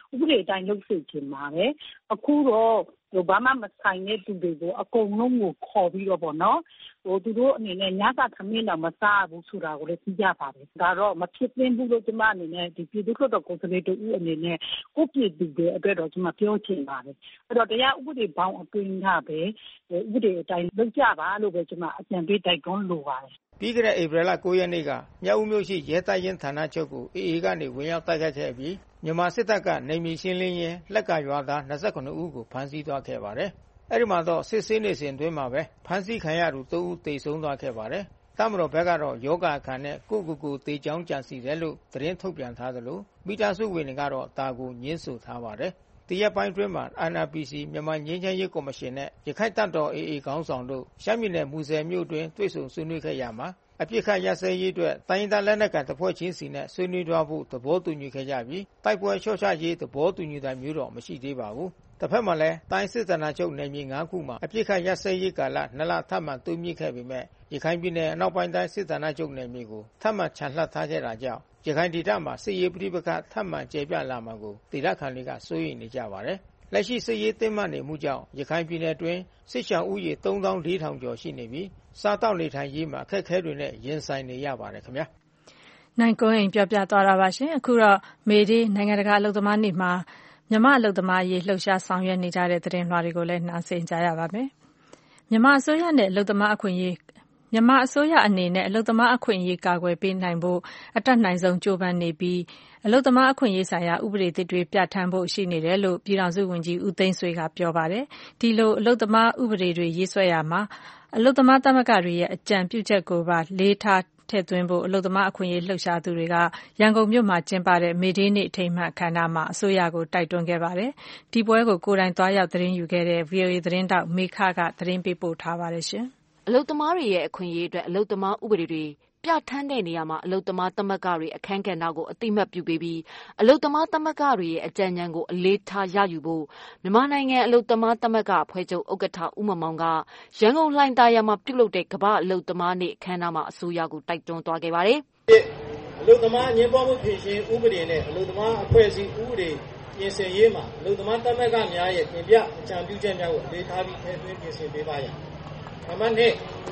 ဥပဒေအတိုင်းလုပ်စေချင်ပါတယ်အခုတော့ဘာမှမဆိုင်တဲ့သူတွေကိုအကုန်လုံးကိုခေါ်ပြီးတော့ပေါ့နော်သူတို့အနေနဲ့ညစာထမင်းတော့မစားဘူးဆိုတာကိုလည်းသိကြပါတယ်ဒါတော့မဖြစ်သင့်ဘူးလို့ကျွန်မအနေနဲ့ဒီပြည်သူ့လွှတ်တော်ကိုယ်စားလှယ်တို့အနေနဲ့ကိုပြည်သူတွေအတွက်တော့ကျွန်မပြောချင်ပါတယ်အဲ့တော့တရားဥပဒေဘောင်အတွင်းကပဲဥပဒေအတိုင်းလုပ်ကြပါလို့ပဲကျွန်မအကြံပေးတိုက်တွန်းလိုပါတယ်ပြီးခဲ့တဲ့ဧပြီလ 9 ရက်နေ့ကမြောက်ဦးမြို့ရှိရဲတပ်ရင်းဌာနချုပ်ကို AA ကနေဝင်ရောက်တိုက်ခိုက်ခဲ့ပြီးမြန်မာစစ်တပ်ကနေမြေရှင်းလင်းရင်းလက်ကရွာသား29ဦးကိုဖမ်းဆီးသွားခဲ့ပါတယ်။အဲဒီမှာတော့စစ်ဆေးနေစဉ်အတွင်းမှာပဲဖမ်းဆီးခံရသူ3ဦးသေဆုံးသွားခဲ့ပါတယ်။တပ်မတော်ဘက်ကတော့ယောဂအခါနဲ့ကိုသေချောင်းကြံစီတယ်လို့သတင်းထုတ်ပြန်ထားသလိုမိသားစုဝင်တွေကတော့ဒါကိုညှင်းဆိုထားပါတယ်။တရက်ပိုင်းတွင်းမှာ NRPC မြန်မာငြိမ်းချမ်းရေးကော်မရှင်နဲ့ရခိုင်တပ်တော် AA ခေါင်းဆောင်တို့ရှမ်းပြည်နယ်မူဆယ်မြို့တွင်တွေ့ဆုံဆွေးနွေးခဲ့ရမှာအပြစ်ခတ်ရစဲရေးအတွက်တိုင်းဒေသလက်နက်ကိုင်တပ်ဖွဲ့ချင်းစီနဲ့ဆွေးနွေးသွားဖို့သဘောတူညီခဲ့ကြပြီးတိုက်ပွဲလျှော့ချရေးသဘောတူညီတာမျိုးတော့မရှိသေးပါဘူး။တစ်ဖက်မှာလည်းတိုင်းစစ်ဌာနချုပ်နယ်မြေ9ခုမှာအပြစ်ခတ်ရစဲရေးကာလ2လထပ်မံတိုးမြင့်ခဲ့ပေမဲ့ရခိုင်ပြည်နယ်အနောက်ပိုင်းတိုင်းစစ်ဌာနချုပ်နယ်မြေကိုထပ်မံချန်လှပ်ထားခဲ့တာကြောင့်ရခိုင်ဒေသမှာစစ်ရေးပဋိပက္ခထပ်မံကျေပြန့်လာမှာကိုဒေသခံတွေကစိုးရိမ်နေကြပါတယ်။လက်ရှိစစ်ရေးတင်းမာနေမှုကြောင့်ရခိုင်ပြည်နယ်တွင်စစ်ရှောင်ဦးရေ34,000 ကျော်ရှိနေပြီးစားတောက်နေထိုင်ရေးမှာအခက်အခဲတွေနဲ့ရင်ဆိုင်နေရပါတယ်ခင်ဗျာနိုင်ကွန်းအိမ်ပြောပြသွားတာပါရှင်အခုတော့မေဒီနိုင်ငံတကာအလုပ်သမားနေ့မှာမြန်မာအလုပ်သမားရေးလှုပ်ရှားဆောင်ရွက်နေကြတဲ့သတင်းလွှာတွေကိုလည်းနှာစင်ကြရပါမယ်မြန်မာအစိုးရနဲ့အလုပ်သမားအခွင့်အရေးမြန်မာအစိုးရအနေနဲ့အလုပ်သမားအခွင့်အရေးကာကွယ်ပေးနိုင်ဖို့အတတ်နိုင်ဆုံးကြိုးပမ်းနေပြီးအလုပ်သမားအခွင့်အရေးဆိုင်ရာဥပဒေသစ်တွေပြဋ္ဌာန်းဖို့ရှိနေတယ်လို့ပြည်ထောင်စုဝန်ကြီးဦးသိန်းဆွေကပြောပါတယ်ဒီလိုအလုပ်သမားဥပဒေတွေရေးဆွဲရမှာအလုပ်သမားသမဂ္ဂတွေရဲ့အကြံပြုချက်ကိုပါလေးထားထည့်သွင်းဖို့အလုပ်သမားအခွင့်အရေးလှုပ်ရှားသူတွေကရန်ကုန်မြို့မှာကျင်းပတဲ့မေဒေးနေ့အထိမ်းအမှတ်အခမ်းအနားမှာအစိုးရကိုတိုက်တွန်းခဲ့ပါတယ်ဒီပွဲကိုကိုယ်တိုင်သွားရောက်သတင်းယူခဲ့တဲ့ VOA သတင်းတောက်မေခကသတင်းပေးပို့ထားပါတယ်ရှင်အလုပ်သမားတွေရဲ့အခွင့်အရေးအတွက်အလုပ်သမားဥပဒေတွေပြဋ္ဌာန်းတဲ့နေရာမှာအလုပ်သမားသမဂ္ဂတွေအခမ်းကဏ္ဍကိုအသိမှတ်ပြုပေးပြီးအလုပ်သမားသမဂ္ဂတွေရဲ့အကြံဉာဏ်ကိုအလေးထားရယူဖို့မြန်မာနိုင်ငံအလုပ်သမားသမဂ္ဂအဖွဲ့ချုပ်ဥက္ကဋ္ဌဦးမောင်မောင်ကရန်ကုန်လှိုင်သာယာမှာပြုလုပ်တဲ့ကမ္ဘာ့အလုပ်သမားနေ့အခမ်းအနားမှာအစိုးရကိုတိုက်တွန်းသွားခဲ့ပါတယ်။အလုပ်သမားအငြင်းပွားမှုဖြေရှင်းဥပဒေနဲ့အလုပ်သမားအဖွဲ့အစည်းဥပဒေပြင်ဆင်ရေးမှာအလုပ်သမားသမဂ္ဂများရဲ့တင်ပြအကြံပြုချက်များကိုအလေးထားပြီးထည့်သွင်းပြင်ဆင်ပေးပါရန်။နံပါတ် 2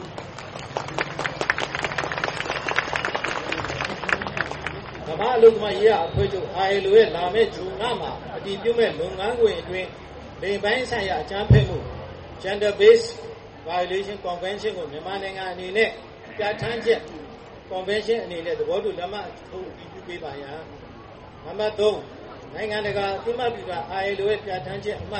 ကမ္ဘာအလုပ်သမားရေးရာအဖွဲ့ချုပ် ILO ရဲ့လာမယ့်ဇွန်လမှာအတည်ပြုမဲ့လုပ်ငန်းခွင်အတွင်းလိင်ပိုင်းဆိုင်ရာအကြမ်းဖက်မှု Gender Based Violation Convention ကိုမြန်မာနိုင်ငံအနေနဲ့ပြဋ္ဌာန်းချက် Convention အနေနဲ့သဘောတူလက်မှတ်ထိုးအတည်ပြုပေးပါရန်။နံပါတ် 3နိုင်ငံတကာအသိအမှတ်ပြုထား ILO ရဲ့ပြဋ္ဌာန်းချက်အမှတ်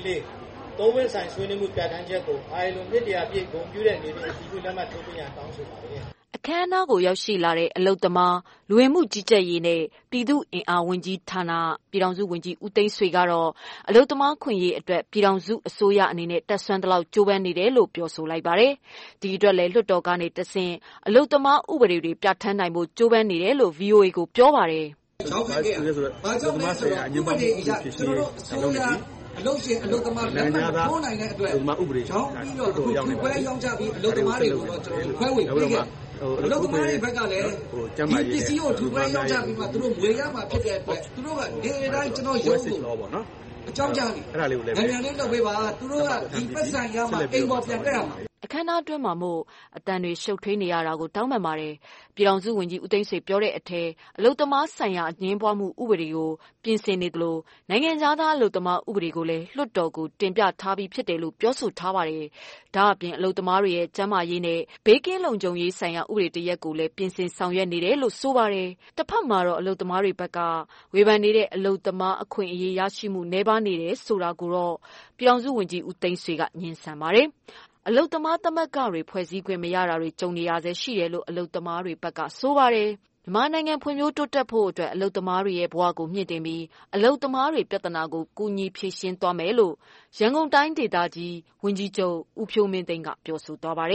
144သုံးဝင်ဆိုင်ဆွေးနွေးမှုပြဋ္ဌာန်းချက်ကို ILO နှစ်တရာပြည့်ဂုဏ်ပြုတဲ့အနေနဲ့အတည်ပြုလက်မှတ်ထိုးပေးရန်တောင်းဆိုပါတယ်။အခမ်းအနားကိုရောက်ရှိလာတဲ့အလုပ်သမားလူဝင်မှုကြီးကြပ်ရေးနဲ့ပြည်သူ့အင်အားဝန်ကြီးဌာနပြည်ထောင်စုဝန်ကြီးဦးသိန်းဆွေကတော့အလုပ်သမားခွင့်ရေးအတွက်ပြည်ထောင်စုအစိုးရအနေနဲ့တက်ဆွမ်းသလောက်ကြိုးပမ်းနေတယ်လို့ပြောဆိုလိုက်ပါတယ်။ဒီအတွက်လည်းလွှတ်တော်ကနေတဆင့်အလုပ်သမားဥပဒေတွေပြဋ္ဌာန်းနိုင်ဖို့ကြိုးပမ်းနေတယ်လို့ VOA ကိုပြောပါတယ်။ကျောင်းခဲ့ရဘာကြောင့်လဲဆိုတော့ဥပဒေအရကျွန်တော်တို့အစိုးရအလုပ်ရှင်အလုပ်သမားလက်မှတ်ထိုးနိုင်တဲ့အတွက်ကျောင်းပြီးတော့အခုခွဲရောက်ကြပြီးအလုပ်သမားတွေကိုတော့ကျွန်တော်တို့ခွဲဝေပေးခဲ့အလုပ်သမားတွေဘက်ကလည်းဒီပစ္စည်းကိုထူခွဲရောက်ကြပြီးမှသူတို့ငွေရမှာဖြစ်တဲ့အတွက်သူတို့ကနေတိုင်းကျွန်တော်ရုံးကိုအကြောင်းကြားနေအဲ့ဒါလေးကိုလည်းမြန်လေးလုပ်ပေးပါသူတို့ကဒီပတ်စံရမှာအိမ်ပေါ်ပြန်တက်ရမှာအခမ်းအနားအတွင်းမှာမို့အတန်တွေရှုပ်ထွေးနေရတာကိုတောင်းပန်ပါတယ်။ပြည်ထောင်စုဝန်ကြီးဦးသိန်းဆွေပြောတဲ့အထက်အလုပ်သမားဆိုင်ရာအငြင်းပွားမှုဥပဒေကိုပြင်ဆင်နေသလိုနိုင်ငံခြားသားအလုပ်သမားဥပဒေကိုလည်းလွှတ်တော်ကိုတင်ပြထားပြီးဖြစ်တယ်လို့ပြောဆိုထားပါတယ်။ဒါအပြင်အလုပ်သမားတွေရဲ့ကျန်းမာရေးနဲ့ဘေးကင်းလုံခြုံရေးဆိုင်ရာဥပဒေတရက်ကိုလည်းပြင်ဆင်ဆောင်ရွက်နေတယ်လို့ဆိုပါတယ်။တစ်ဖက်မှာတော့အလုပ်သမားတွေဘက်ကဝေဖန်နေတဲ့အလုပ်သမားအခွင့်အရေးရရှိမှုနှဲပါနေတယ်ဆိုတာကိုတော့ပြည်ထောင်စုဝန်ကြီးဦးသိန်းဆွေကညှင်းဆန်ပါတယ်။အလုပ်သမားသမဂ္ဂတွေဖွဲ့စည်းခွင့်မရတာတွေကြုံနေရဆဲရှိတယ်လို့အလုပ်သမားတွေဘက်ကဆိုပါတယ်။မြန်မာနိုင်ငံဖွံ့ဖြိုးတိုးတက်ဖို့အတွက်အလုပ်သမားတွေရဲ့ဘဝကိုမြင့်တင်ပြီးအလုပ်သမားတွေပြဿနာကိုကူညီဖြေရှင်းသွားမယ်လို့ရန်ကုန်တိုင်းဒေသကြီးဝန်ကြီးချုပ်ဦးဖြိုးမင်းသိန်းကပြောဆိုသွားပါတယ်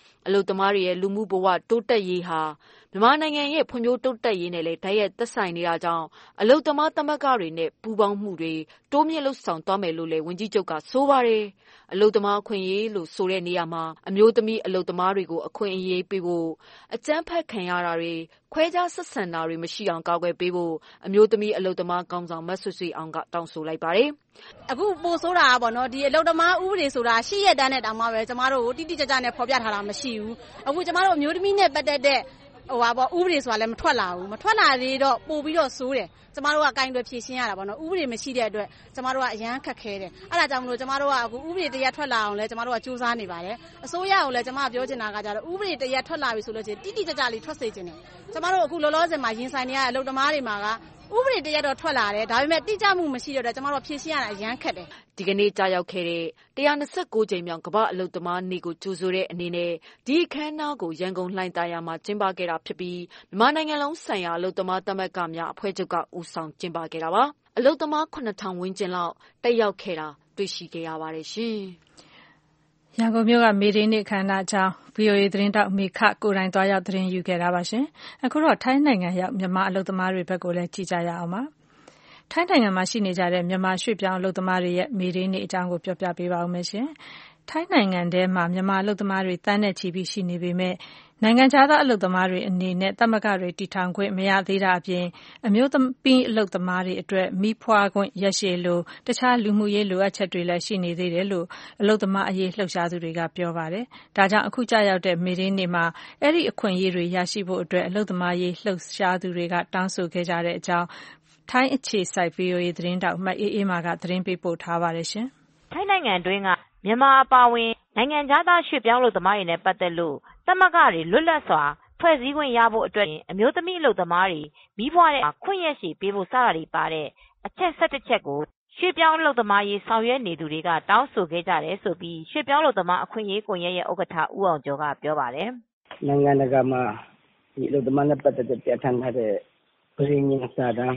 အလုပ်သမားတွေရဲ့လူမှုဘဝတိုးတက်ရေးဟာမြန်မာနိုင်ငံရဲ့ဖွံ့ဖြိုးတိုးတက်ရေးနဲ့လည်းတိုက်ရိုက်သက်ဆိုင်နေတာကြောင့်အလုပ်သမားသမဂ္ဂတွေနဲ့ပူးပေါင်းမှုတွေတိုးမြင့်လုပ်ဆောင်သွားမယ်လို့လည်းဝန်ကြီးချုပ်ကဆိုပါတယ်။အလုပ်သမားအခွင့်အရေးလို့ဆိုတဲ့နေရာမှာအမျိုးသမီးအလုပ်သမားတွေကိုအခွင့်အရေးပေးဖို့အကြမ်းဖက်ခံရတာတွေခွဲခြားဆက်ဆံတာတွေမရှိအောင်ကာကွယ်ပေးဖို့အမျိုးသမီးအလုပ်သမားကောင်းဆောင်မဆွေဆွေအောင်ကတောင်းဆိုလိုက်ပါတယ်။အခုပိုဆိုးတာပေါ့နော်ဒီအလုပ်သမားဥပဒေဆိုတာ8ရက်တန်းနဲ့တောင်မှပဲကျမတို့ကိုတိတိကျကျနဲ့ဖော်ပြထားတာမရှိဘူးအခုကျမတို့အမျိုးသမီးနဲ့ပတ်သက်တဲ့ဥပဒေဆိုတာလည်းမထွက်လာဘူးမထွက်လာသေးတော့ပို့ပြီးတော့ဆိုးတယ်ကျမတို့ကကင်တွယ်ဖြေရှင်းရတာပေါ့နော်ဥပဒေမရှိတဲ့အတွက်ကျမတို့ကအရန်ခက်ခဲတယ်အဲ့ဒါကြောင့်မလို့ကျမတို့ကအခုဥပဒေတရက်ထွက်လာအောင်လဲကျမတို့ကစူးစမ်းနေပါတယ်အစိုးရကိုလည်းကျမပြောချင်တာကကြတော့ဥပဒေတရက်ထွက်လာပြီဆိုလို့ချင်းတိတိကျကျလေးထွက်စေချင်တယ်ကျမတို့အခုလောလောဆယ်မှာရင်ဆိုင်နေရတဲ့အလုပ်သမားတွေမှာကဥပဒေတရက်တော့ထွက်လာတယ်ဒါပေမဲ့တိကျမှုမရှိတော့ကျမတို့ဖြေရှင်းရတာအရန်ခက်တယ်ဒီကနေ့ကြာရောက်ခဲ့တဲ့129ကြိမ်မြောက်ကမ္ဘာအလုပ်သမားနေ့ကိုကြိုဆိုတဲ့အနေနဲ့ဒီအခမ်းအနားကိုရန်ကုန်လှိုင်သာယာမှာကျင်းပခဲ့တာဖြစ်ပြီးမြန်မာနိုင်ငံလုံးဆိုင်ရာအလုပ်သမားသမဂ္ဂများအဖွဲ့ချုပ်ကဦးဆောင်ကျင်းပခဲ့တာပါအလုပ်သမား 9000 ဝန်းကျင်လောက်တက်ရောက်ခဲ့တာတွေ့ရှိခဲ့ရပါတယ်ရှင်ရန်ကုန်မြို့ကမေဒေးနေ့အခမ်းအနားအကြောင်း VOA သတင်းတောက်မေခကိုယ်တိုင်သွားရောက်သတင်းယူခဲ့တာပါရှင်အခုတော့ထိုင်းနိုင်ငံရောက်မြန်မာအလုပ်သမားတွေဘက်ကိုလည်းကြည့်ကြရအောင်ပါထိုင်းနိုင်ငံမှာရှိနေကြတဲ့မြန်မာရွှေ့ပြောင်းအလုပ်သမားတွေရဲ့မေဒေးနေ့အကြောင်းကိုပြောပြပေးပါဦးမယ်ရှင်ထိုင်းနိုင်ငံထဲမှာမြန်မာအလုပ်သမားတွေတန်းနဲ့ချီပြီးရှိနေပေမဲ့နိုင်ငံခြားသားအလုပ်သမားတွေအနေနဲ့သမဂ္ဂတွေတည်ထောင်ခွင့်မရသေးတာအပြင်အမျိုးသမီးအလုပ်သမားတွေအတွက်မိဖွားခွင့်ရရှိလို့တခြားလူမှုရေးလိုအပ်ချက်တွေလည်းရှိနေသေးတယ်လို့အလုပ်သမားအရေးလှုပ်ရှားသူတွေကပြောပါတယ်။ဒါကြောင့်အခုကြာရောက်တဲ့မေဒေးနေ့မှာအဲ့ဒီအခွင့်အရေးတွေရရှိဖို့အတွက်အလုပ်သမားရေးလှုပ်ရှားသူတွေကတောင်းဆိုခဲ့ကြတဲ့အကြောင်းထိုင်းအခြေစိုက် VOA သတင်းတောက်မအေးအေးမာကသတင်းပေးပို့ထားပါတယ်ရှင်။ထိုင်းနိုင်ငံတွင်းကမြန်မာအပါအဝင်နိုင်ငံခြားသားရွှေ့ပြောင်းအလုပ်သမားတွေနဲ့ပတ်သက်လို့သမဂ္ဂတွေလွတ်လပ်စွာဖွဲ့စည်းခွင့်ရဖို့အတွက်အမျိုးသမီးအလုပ်သမားတွေမိဘတဲ့ခွင့်ရရှိပေးဖို့စတာတွေပါတဲ့အချက်17ချက်ကိုရွှေ့ပြောင်းအလုပ်သမားရေးဆောင်ရွက်နေသူတွေကတောင်းဆိုခဲ့ကြတယ်ဆိုပြီးရွှေ့ပြောင်းအလုပ်သမားအခွင့်အရေးကွန်ရက်ရဲ့ဥက္ကဋ္ဌဦးအောင်ကျော်ကပြောပါတယ်။နိုင်ငံတကာမှာဒီအလုပ်သမားနဲ့ပတ်သက်တဲ့ပြဋ္ဌာန်းထားတဲ့ပြည်ညင်စာတမ်း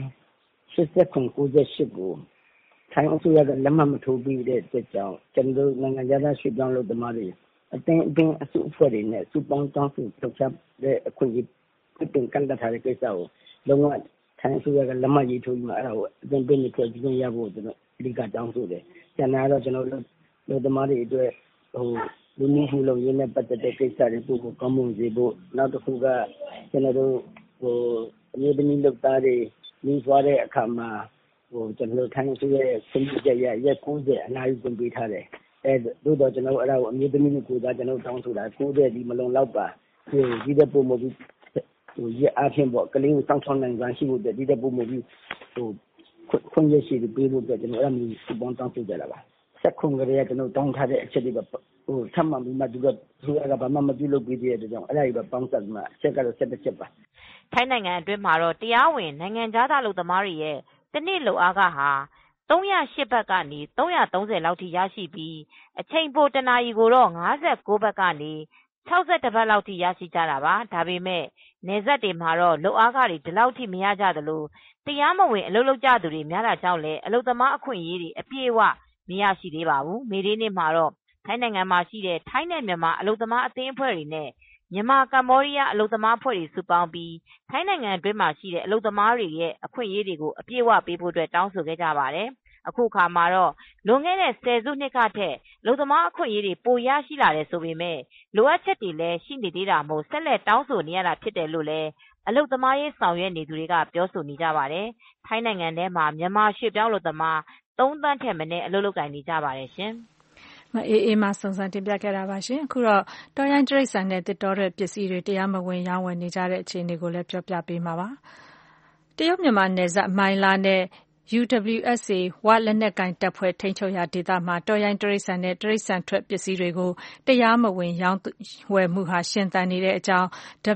8998ကိုထိုင်းအစိုးရကလက်မှတ်မထိုးပြီးတဲ့အတွက်ကြောင့်ကျွန်တော်နိုင်ငံသားရွှေ့ပြောင်းလုပ်သမားတွေအတင်းအတင်းအစုအဖွဲ့တွေနဲ့စုပေါင်းတောင်းဆိုထုတ်ချတဲ့အခွင့်အရေးပြင်ကန့်သတ်ထားတဲ့ကိစ္စကိုလုံးဝထိုင်းအစိုးရကလက်မှတ်ရေးထိုးပြီးမှအဲ့ဒါကိုအတင်းတင်းဖွဲ့ပြီးရဖို့ကျွန်တော်အဓိကတောင်းဆိုတယ်။ကျန်တာတော့ကျွန်တော်လုပ်သမားတွေအတွက်လူမှုလုံရေးနဲ့ပတ်သက်တဲ့ကိစ္စတွေပို့ဖို့ကောင်းမွန်စေဖို့နောက်တစ်ခုကကျွန်တော်တို့အမျိုးသမီးလုပ်သားတွေပြီးသွားတဲ့အခါမှာကျွန်တော်ထိုင်းအစိုးရရဲ့ဆုံးဖြတ်ချက်ရက်90အနားယူခွင့်ပေးထားတယ်။သို့တော့ကျွန်တော်အဲ့ဒါကိုအမျိုးသမီးကိုသာကျွန်တော်တောင်းဆိုတာ90ဒီမလုံလောက်ပါဒီတဲ့ပုံမပြီးရက်အားဖြင့်ပေါ့ကလေးကိုစောင့်ရှောက်နိုင်စွာရှိဖို့ဒီတဲ့ပုံမပြီးခွင့်ရရှိပေးဖို့ကျွန်တော်အဲ့ဒါမျိုးစပေါင်းတောင်းဆိုကြတာပါ။ဆက်ခုံကလေးကကျွန်တော်တောင်းထားတဲ့အချက်တွေထပ်မှန်ပြီးမှသူကဆိုရကဘာမှမပြုလုပ်ပေးတဲ့အတွက်ကြောင့်အဲ့ဒါကြီးပဲပေါင်းစပ်မှအချက်ကတော့17ချက်ပါ။ထိုင်းနိုင်ငံအတွင်းမှာတော့တရားဝင်နိုင်ငံခြားသားလူသမားတွေရဲ့တနေ့လုပ်အားကဟာ308ဘတ်ကနေ330လောက်ထိရရှိပြီးအချိန်ပိုတနာရီကိုတော့59ဘတ်ကနေ61ဘတ်လောက်ထိရရှိကြတာပါဒါပေမဲ့နယ်စပ်တွေမှာတော့လုပ်အားကတွေဒီလောက်ထိမရကြသလိုတရားမဝင်အလုပ်လုပ်ကြသူတွေများတာကြောင့်လည်းအလုပ်သမားအခွင့်အရေးတွေအပြည့်အဝမရရှိသေးပါဘူးမေဒေးနေ့မှာတော့ထိုင်းနိုင်ငံမှာရှိတဲ့ထိုင်းနဲ့မြန်မာအလုပ်သမားအသင်းအဖွဲ့တွေနဲ့မြန်မာကမ္ဘောဒီးယားအလုပ်သမားအဖွဲ့တွေစုပေါင်းပြီးထိုင်းနိုင်ငံအတွင်းမှာရှိတဲ့အလုပ်သမားတွေရဲ့အခွင့်အရေးတွေကိုအပြည့်အဝပေးဖို့တောင်းဆိုခဲ့ကြပါတယ်။အခုအခါမှာတော့လွန်ခဲ့တဲ့10စုနှစ်ကထက်အလုပ်သမားအခွင့်အရေးတွေပိုရရှိလာတယ်ဆိုပေမဲ့လိုအပ်ချက်တွေလည်းရှိနေသေးတာမို့ဆက်လက်တောင်းဆိုနေရတာဖြစ်တယ်လို့လည်းအလုပ်သမားရေးဆောင်ရွက်နေသူတွေကပြောဆိုနေကြပါတယ်။ထိုင်းနိုင်ငံထဲမှာမြန်မာရွှေ့ပြောင်းအလုပ်သမား3သန်းထက်မနည်းအလုပ်လုပ်ကိုင်နေကြပါတယ်ရှင်။မအေးအေးမစုံစမ်းတင်ပြခဲ့တာပါရှင်အခုတော့တော်ရိုင်းတရိတ်ဆန်နဲ့တစ်တော်တဲ့ပစ္စည်းတွေတရားမဝင်ရောင်းဝယ်နေကြတဲ့အခြေအနေကိုလည်းပြောပြပေးမှာပါတရုတ်မြန်မာနယ်စပ်မိုင်လာနဲ့ UWSA ဝလက်နက်ကင်တပ်ဖွဲ့ထိန်းချုပ်ရာဒေသမှာတော်ရိုင်းတရိတ်ဆန်နဲ့တရိတ်ဆန်ထွက်ပစ္စည်းတွေကိုတရားမဝင်ရောင်းဝယ်မှုဟာရှင်သန်နေတဲ့အကြောင်း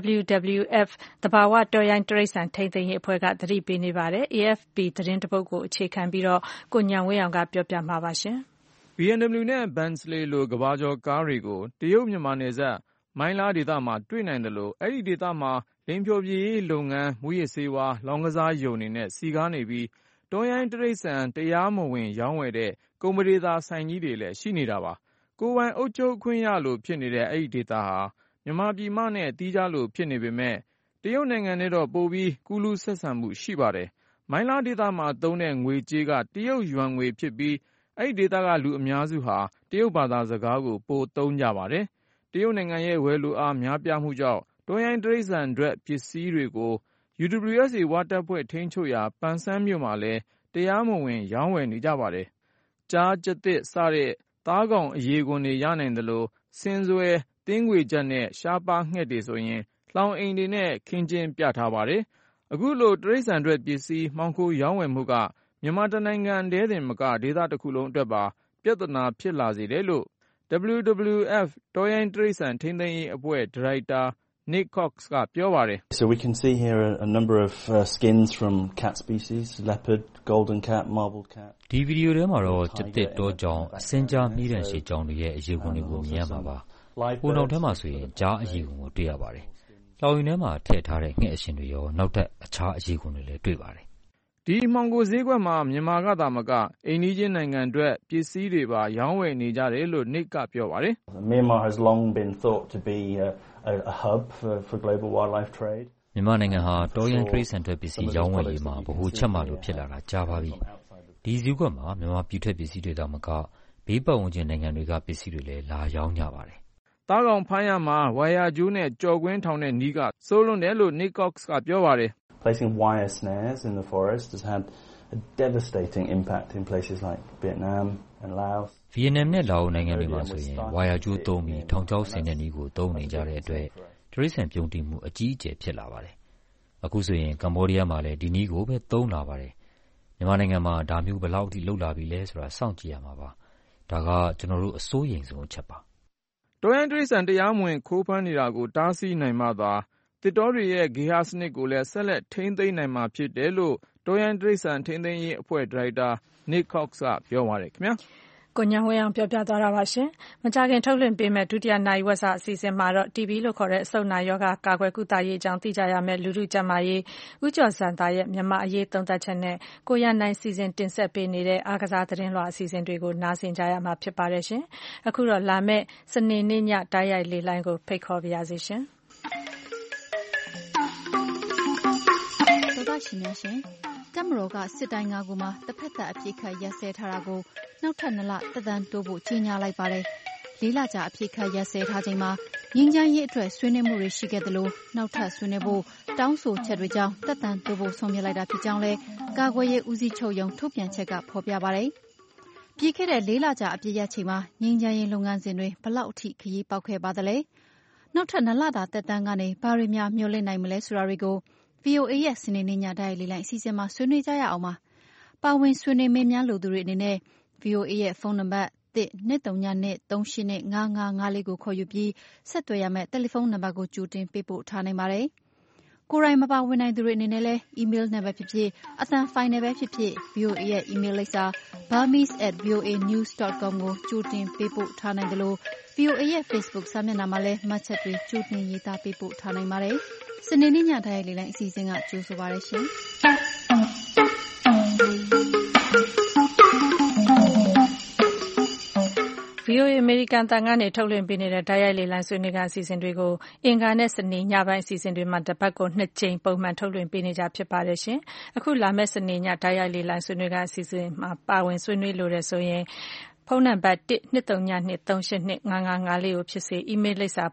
WWF သဘာဝတော်ရိုင်းတရိတ်ဆန်ထိန်းသိမ်းရေးအဖွဲ့ကသတိပေးနေပါတယ် AFP သတင်းတပုဒ်ကိုအခြေခံပြီးတော့ကိုညံဝင်းအောင်ကပြောပြမှာပါရှင် BMW နဲ့ Bentley လိုကမ္ဘာကျော်ကားတွေကိုတရုတ်မြန်မာနယ်စပ်မိုင်းလားဒေသမှာတွေ့နိုင်တယ်လို့အဲ့ဒီဒေသမှာလိမ်ဖြော်ပြရေးလုပ်ငန်းမူရစ်ဆေးဝါးလောင်းကစားယုံတွေနဲ့စီကားနေပြီးတော်ရိုင်းတရိတ်ဆန်တရားမဝင်ရောင်းဝယ်တဲ့ကုမ္ပဏီသားဆိုင်ကြီးတွေလည်းရှိနေတာပါကိုယ်ပိုင်အုပ်ချုပ်ခွင့်ရလို့ဖြစ်နေတဲ့အဲ့ဒီဒေသဟာမြန်မာပြည်မနဲ့သီးခြားလိုဖြစ်နေပေမဲ့တရုတ်နိုင်ငံနဲ့တော့ပိုပြီးကူးလူးဆက်ဆံမှုရှိပါတယ်။မိုင်းလားဒေသမှာသုံးတဲ့ငွေကြေးကတရုတ်ယွမ်ငွေဖြစ်ပြီးအဲ့ဒီဒေသကလူအများစုဟာတရုတ်ဘာသာစကားကိုပိုသုံးကြပါတယ်။တရုတ်နိုင်ငံရဲ့ဝယ်လိုအားများပြားမှုကြောင့်တောရိုင်းတိရစ္ဆာန်အတွက်ပစ္စည်းတွေကို UWSA ဝါတပ်ဖွဲ့ထိန်းချုပ်ရာပန်ဆန်းမြို့မှာလည်းတရားမဝင်ရောင်းဝယ်နေကြပါတယ်။ကြားကြက်သစ်စတဲ့သားကောင်အရေခွံတွေရနိုင်တယ်လို့ဆင်းစွဲသင်းငွေချက်နဲ့ရှားပါးငှက်တွေဆိုရင်လှောင်အိမ်တွေနဲ့ခင်းကျင်းပြထားပါတယ်။အခုလိုတိရစ္ဆာန်အတွက်ပစ္စည်းမှောင်ခိုရောင်းဝယ်မှုကမြန်မာတနိုင်ငံတည်းတင်မကဒေသတစ်ခုလုံးအတွက်ပါပြဿနာဖြစ်လာစေတယ်လို့ WWF တောရိုင်းတိရစ္ဆာန်ထိန်းသိမ်းရေးအဖွဲ့ဒါရိုက်တာ Nick Cox ကပြောပါတယ်။ So we can see here a number of skins from cat species, leopard, golden cat, marbled cat. ဒီဗီဒီယိုထဲမှာတော့ကြက်သစ်တောကြောင်အစင်းကြားမိတဲ့ရှေကြောင်တွေရဲ့အရေခွံတွေကိုမြင်ရမှာပါ။ဟိုနောက်ထဲမှာဆိုရင်ကြားအရေခွံကိုတွေ့ရပါတယ်။လောင်ရင်ထဲမှာထည့်ထားတဲ့ငှက်အရှင်တွေရောနောက်ထပ်အခြားအရေခွံတွေလည်းတွေ့ပါတယ်။ဒီမှောင်ခိုဈေးကွက်မှာမြန်မာကသာမကအိမ်နီးချင်းနိုင်ငံအတွက်ပစ္စည်းတွေပါရောင်းဝယ်နေကြတယ်လို့ Nick ကပြောပါတယ်။ Myanmar has long been thought to be a hub for global wildlife trade. မြန်မာနိုင်ငံဟာတောရိုင်းတိရစ္ဆာန်တွေပစ္စည်းရောင်းဝယ်ရေးမှာဗဟိုချက်မှလို့ဖြစ်လာတာကြာပါပြီ။ဒီဈေးကွက်မှာမြန်မာပြည်ထွက်ပစ္စည်းတွေသာမကဘေးပတ်ဝန်းကျင်နိုင်ငံတွေကပစ္စည်းတွေလည်းလာရောင်းကြပါတယ်။သားကောင်ဖမ်းရမှာဝါယာကျိုးနဲ့ကြော်ကွင်းထောင်တဲ့နီးကစိုးလွန်းတယ်လို့ Nick Cox ကပြောပါတယ်။ Placing wire snares in the forest has had a devastating impact in places like Vietnam and Laos. ဗီယက်နမ်နဲ့လာအိုနိုင်ငံတွေမှာဆိုရင်ဝါယာကျိုးသုံးပြီးထောင်ချောက်ဆင်တဲ့နည်းကိုသုံးနေကြတဲ့အတွက်တိရစ္ဆာန်ပြုံးတိမှုအကြီးအကျယ်ဖြစ်လာပါတယ်။အခုဆိုရင်ကမ္ဘောဒီးယားမှာလည်းဒီနည်းကိုပဲသုံးလာပါတယ်။မြန်မာနိုင်ငံမှာဒါမျိုးဘယ်လောက်အထိလှုပ်လာပြီလဲဆိုတာစောင့်ကြည့်ရမှာပါ။ဒါကကျွန်တော်တို့အစိုးရိမ်ဆုံးအချက်ပါ။တောရိုင်းတိရစ္ဆာန်တရားမဝင်ခိုးဖမ်းနေတာကိုတားဆီးနိုင်မှသာတစ်တောတွေရဲ့ဂေဟစနစ်ကိုလည်းဆက်လက်ထိန်းသိမ်းနိုင်မှာဖြစ်တယ်လို့တောရိုင်းတိရစ္ဆာန်ထိန်းသိမ်းရေးအဖွဲ့ဒါရိုက်တာ Nick Cox ကပြောပါတယ်ခင်ဗျာ။ကိုညာဝဲအောင်ပြောပြသွားတာပါရှင်။မကြာခင်ထုတ်လွှင့်ပေးမဲ့ဒုတိယနာရီဝက်စာအစီအစဉ်မှာတော့ TB လို့ခေါ်တဲ့အဆုတ်နာရောဂါကာကွယ်ကုသရေးအကြောင်းသိကြရမယ့်လူထုကျန်းမာရေးဦးကျော်စံသားရဲ့မြန်မာအရေးသုံးသပ်ချက်နဲ့ကိုရနိုင်စီစဉ်တင်ဆက်ပေးနေတဲ့အားကစားသတင်းလွှာအစီအစဉ်တွေကိုနားဆင်ကြရမှာဖြစ်ပါတယ်ရှင်။အခုတော့လာမယ့်စနေနေ့ညတိုက်ရိုက်လေလိုင်းကိုဖိတ်ခေါ်ပါရစေရှင်။ဒေါက်တာရှင်များရှင်တမရောကစစ်တိုင်း၅ခုမှာတစ်ဖက်သက်အပြစ်ခတ်ရက်စဲထားတာကိုနောက်ထပ်2လသက်တမ်းတိုးဖို့ကြေညာလိုက်ပါတယ်။၄လကြာအပြစ်ခတ်ရက်စဲထားချိန်မှာငြိမ်းချမ်းရေးအတွက်ဆွေးနွေးမှုတွေရှိခဲ့သလိုနောက်ထပ်ဆွေးနွေးဖို့တောင်းဆိုချက်တွေကြောင့်သက်တမ်းတိုးဖို့ဆုံးဖြတ်လိုက်တာဖြစ်ကြောင်းလည်းကာကွယ်ရေးဦးစီးချုပ်ရုံးထုတ်ပြန်ချက်ကဖော်ပြပါတယ်။ပြီးခဲ့တဲ့၄လကြာအပြစ်ရက်ချိန်မှာငြိမ်းချမ်းရေးလုပ်ငန်းစဉ်တွေဘလောက်အထိခရီးပေါက်ခဲ့ပါသလဲ။နောက်ထပ်2လတာသက်တမ်းကနေဘာတွေများမျှော်လင့်နိုင်မလဲဆိုတာတွေကိုVOA ရဲ့စနေနေ့ညတိုက်လေလိုင်းအစီအစဉ်မှာဆွေးနွေးကြရအောင်ပါ။ပါဝင်ဆွေးနွေးမေးမြန်းလိုသူတွေအနေနဲ့ VOA ရဲ့ဖုန်းနံပါတ်1-239-3554ကိုခေါ်ယူပြီးဆက်သွယ်ရမယ့်တယ်လီဖုန်းနံပါတ်ကိုကြိုတင်ပေးပို့ထားနိုင်ပါတယ်။ကိုယ်တိုင်မပါဝင်နိုင်သူတွေအနေနဲ့လည်းအီးမေးလ်နဲ့ပဲဖြစ်ဖြစ်အသံဖိုင်နဲ့ပဲဖြစ်ဖြစ် VOA ရဲ့အီးမေးလ်လိပ်စာ burmese@voanews.com ကိုကြိုတင်ပေးပို့ထားနိုင်တယ်လို့ VOA ရဲ့ Facebook စာမျက်နှာမှာလည်းမှတ်ချက်တွေကြိုတင်ရေးသားပေးပို့ထားနိုင်ပါတယ်။စနေနေ့ညတိုက်ရိုက်လေလိုင်းအစီအစဉ်ကကြိုဆိုပါရရှင်။ VOA အမေရိကန်တန်ကနေထုတ်လွှင့်ပေးနေတဲ့တိုက်ရိုက်လေလိုင်းဆွေးနွေးခန်းအစီအစဉ်တွေကိုအင်္ဂါနဲ့စနေညပိုင်းအစီအစဉ်တွေမှာတစ်ပတ်ကို2ကြိမ်ပုံမှန်ထုတ်လွှင့်ပေးနေကြဖြစ်ပါတယ်ရှင်။အခုလာမယ့်စနေညတိုက်ရိုက်လေလိုင်းဆွေးနွေးခန်းအစီအစဉ်မှာပါဝင်ဆွေးနွေးလိုတဲ့ဆိုရင်ဖုန်းနံပါတ်1-239-382-5554ကိုဖြစ်စေအီးမေးလ်လိပ်စာ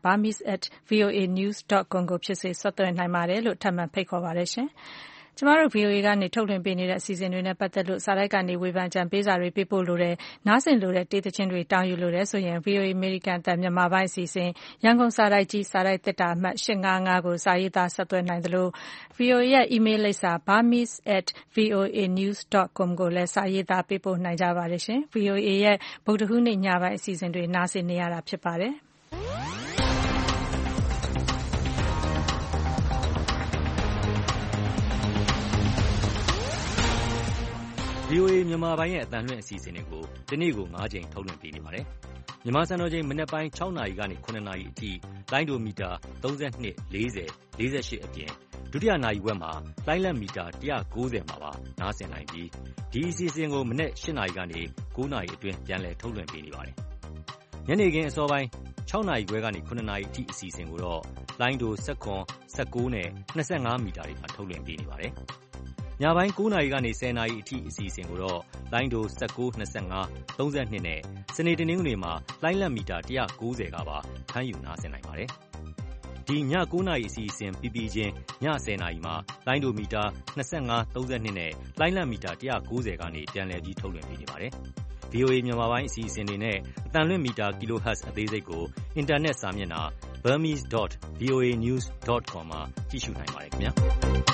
burmese@voanews.com ကိုဖြစ်စေဆက်သွယ်နိုင်ပါတယ်လို့ထပ်မံဖိတ်ခေါ်ပါတယ်ရှင်။ကျမတို့ VOA ကနေထုတ်လွှင့်ပေးနေတဲ့အစီအစဉ်တွေနဲ့ပတ်သက်လို့စာတိုက်ကနေဝေဖန်ကြံပေးစာတွေပေးပို့လိုတယ်နားဆင်လိုတဲ့တေးသချင်းတွေတောင်းယူလိုတယ်ဆိုရင် VOA အမေရိကန်တန်မြန်မာပိုင်းအစီအစဉ်ရန်ကုန်စာတိုက်ကြီးစာတိုက်တက်တာအမှတ်855ကိုစာရေးသားဆက်သွယ်နိုင်တယ်လို့ VOA ရဲ့အီးမေးလ်လိပ်စာ burmese@voanews.com ကိုလည်းစာရေးသားပေးပို့နိုင်ကြပါတယ်ရှင်။ VOA ရဲ့ဗုဒ္ဓဟူးနေ့ညပိုင်းအစီအစဉ်တွေနားဆင်နေရတာဖြစ်ပါတယ်။ VOA မြန်မာပိုင်းရဲ့အသံလွှင့်အစီအစဉ်တွေကိုဒီနေ့ကို9ကြိမ်ထုတ်လွှင့်ပေးနေပါတယ်။မြန်မာစံတော်ချိန်မနက်ပိုင်း6နာရီကနေ9နာရီအထိလိုင်းဒိုမီတာ32 40 48အပြင်ဒုတိယနာရီဝက်မှာလိုင်းလက်မီတာ190မှာပါနားဆင်နိုင်ပြီးဒီအစီအစဉ်ကိုမနက်8နာရီကနေ9နာရီအတွင်းပြန်လည်ထုတ်လွှင့်ပေးနေပါတယ်။ညနေခင်းအစောပိုင်း 6 နာရီခွဲကနေ 9 နာရီအထိအစီအစဉ်ကိုတော့လိုင်းဒို 19, 19 နဲ့ 25 မီတာတွေမှာထုတ်လွှင့်ပေးနေပါတယ်။ညပိုင်း 9 နာရီကနေ 10 နာရီအထိအစီအစဉ်ကိုတော့လိုင်းဒို 19, 25, 32 နဲ့ စနေတနင်္ဂနွေမှာလိုင်းလတ်မီတာ 190 ကပါဖမ်းယူနားဆင်နိုင်ပါတယ်။ဒီည 9 နာရီအစီအစဉ်ပြီးပြီးချင်းည 10 နာရီမှာလိုင်းဒိုမီတာ 25, 32 နဲ့လိုင်းလတ်မီတာ 190 ကနေပြန်လည်ပြီးထုတ်လွှင့်ပေးနေပါတယ်။ VOA မြန်မာပိုင်းအစီအစဉ်တွေနဲ့အသံလွှင့်မီတာ kilohertz အသေးစိတ်ကိုအင်တာနက်စာမျက်နှာ burmese.voanews.com မှာကြည့်ရှုနိုင်ပါတယ်ခင်ဗျာ။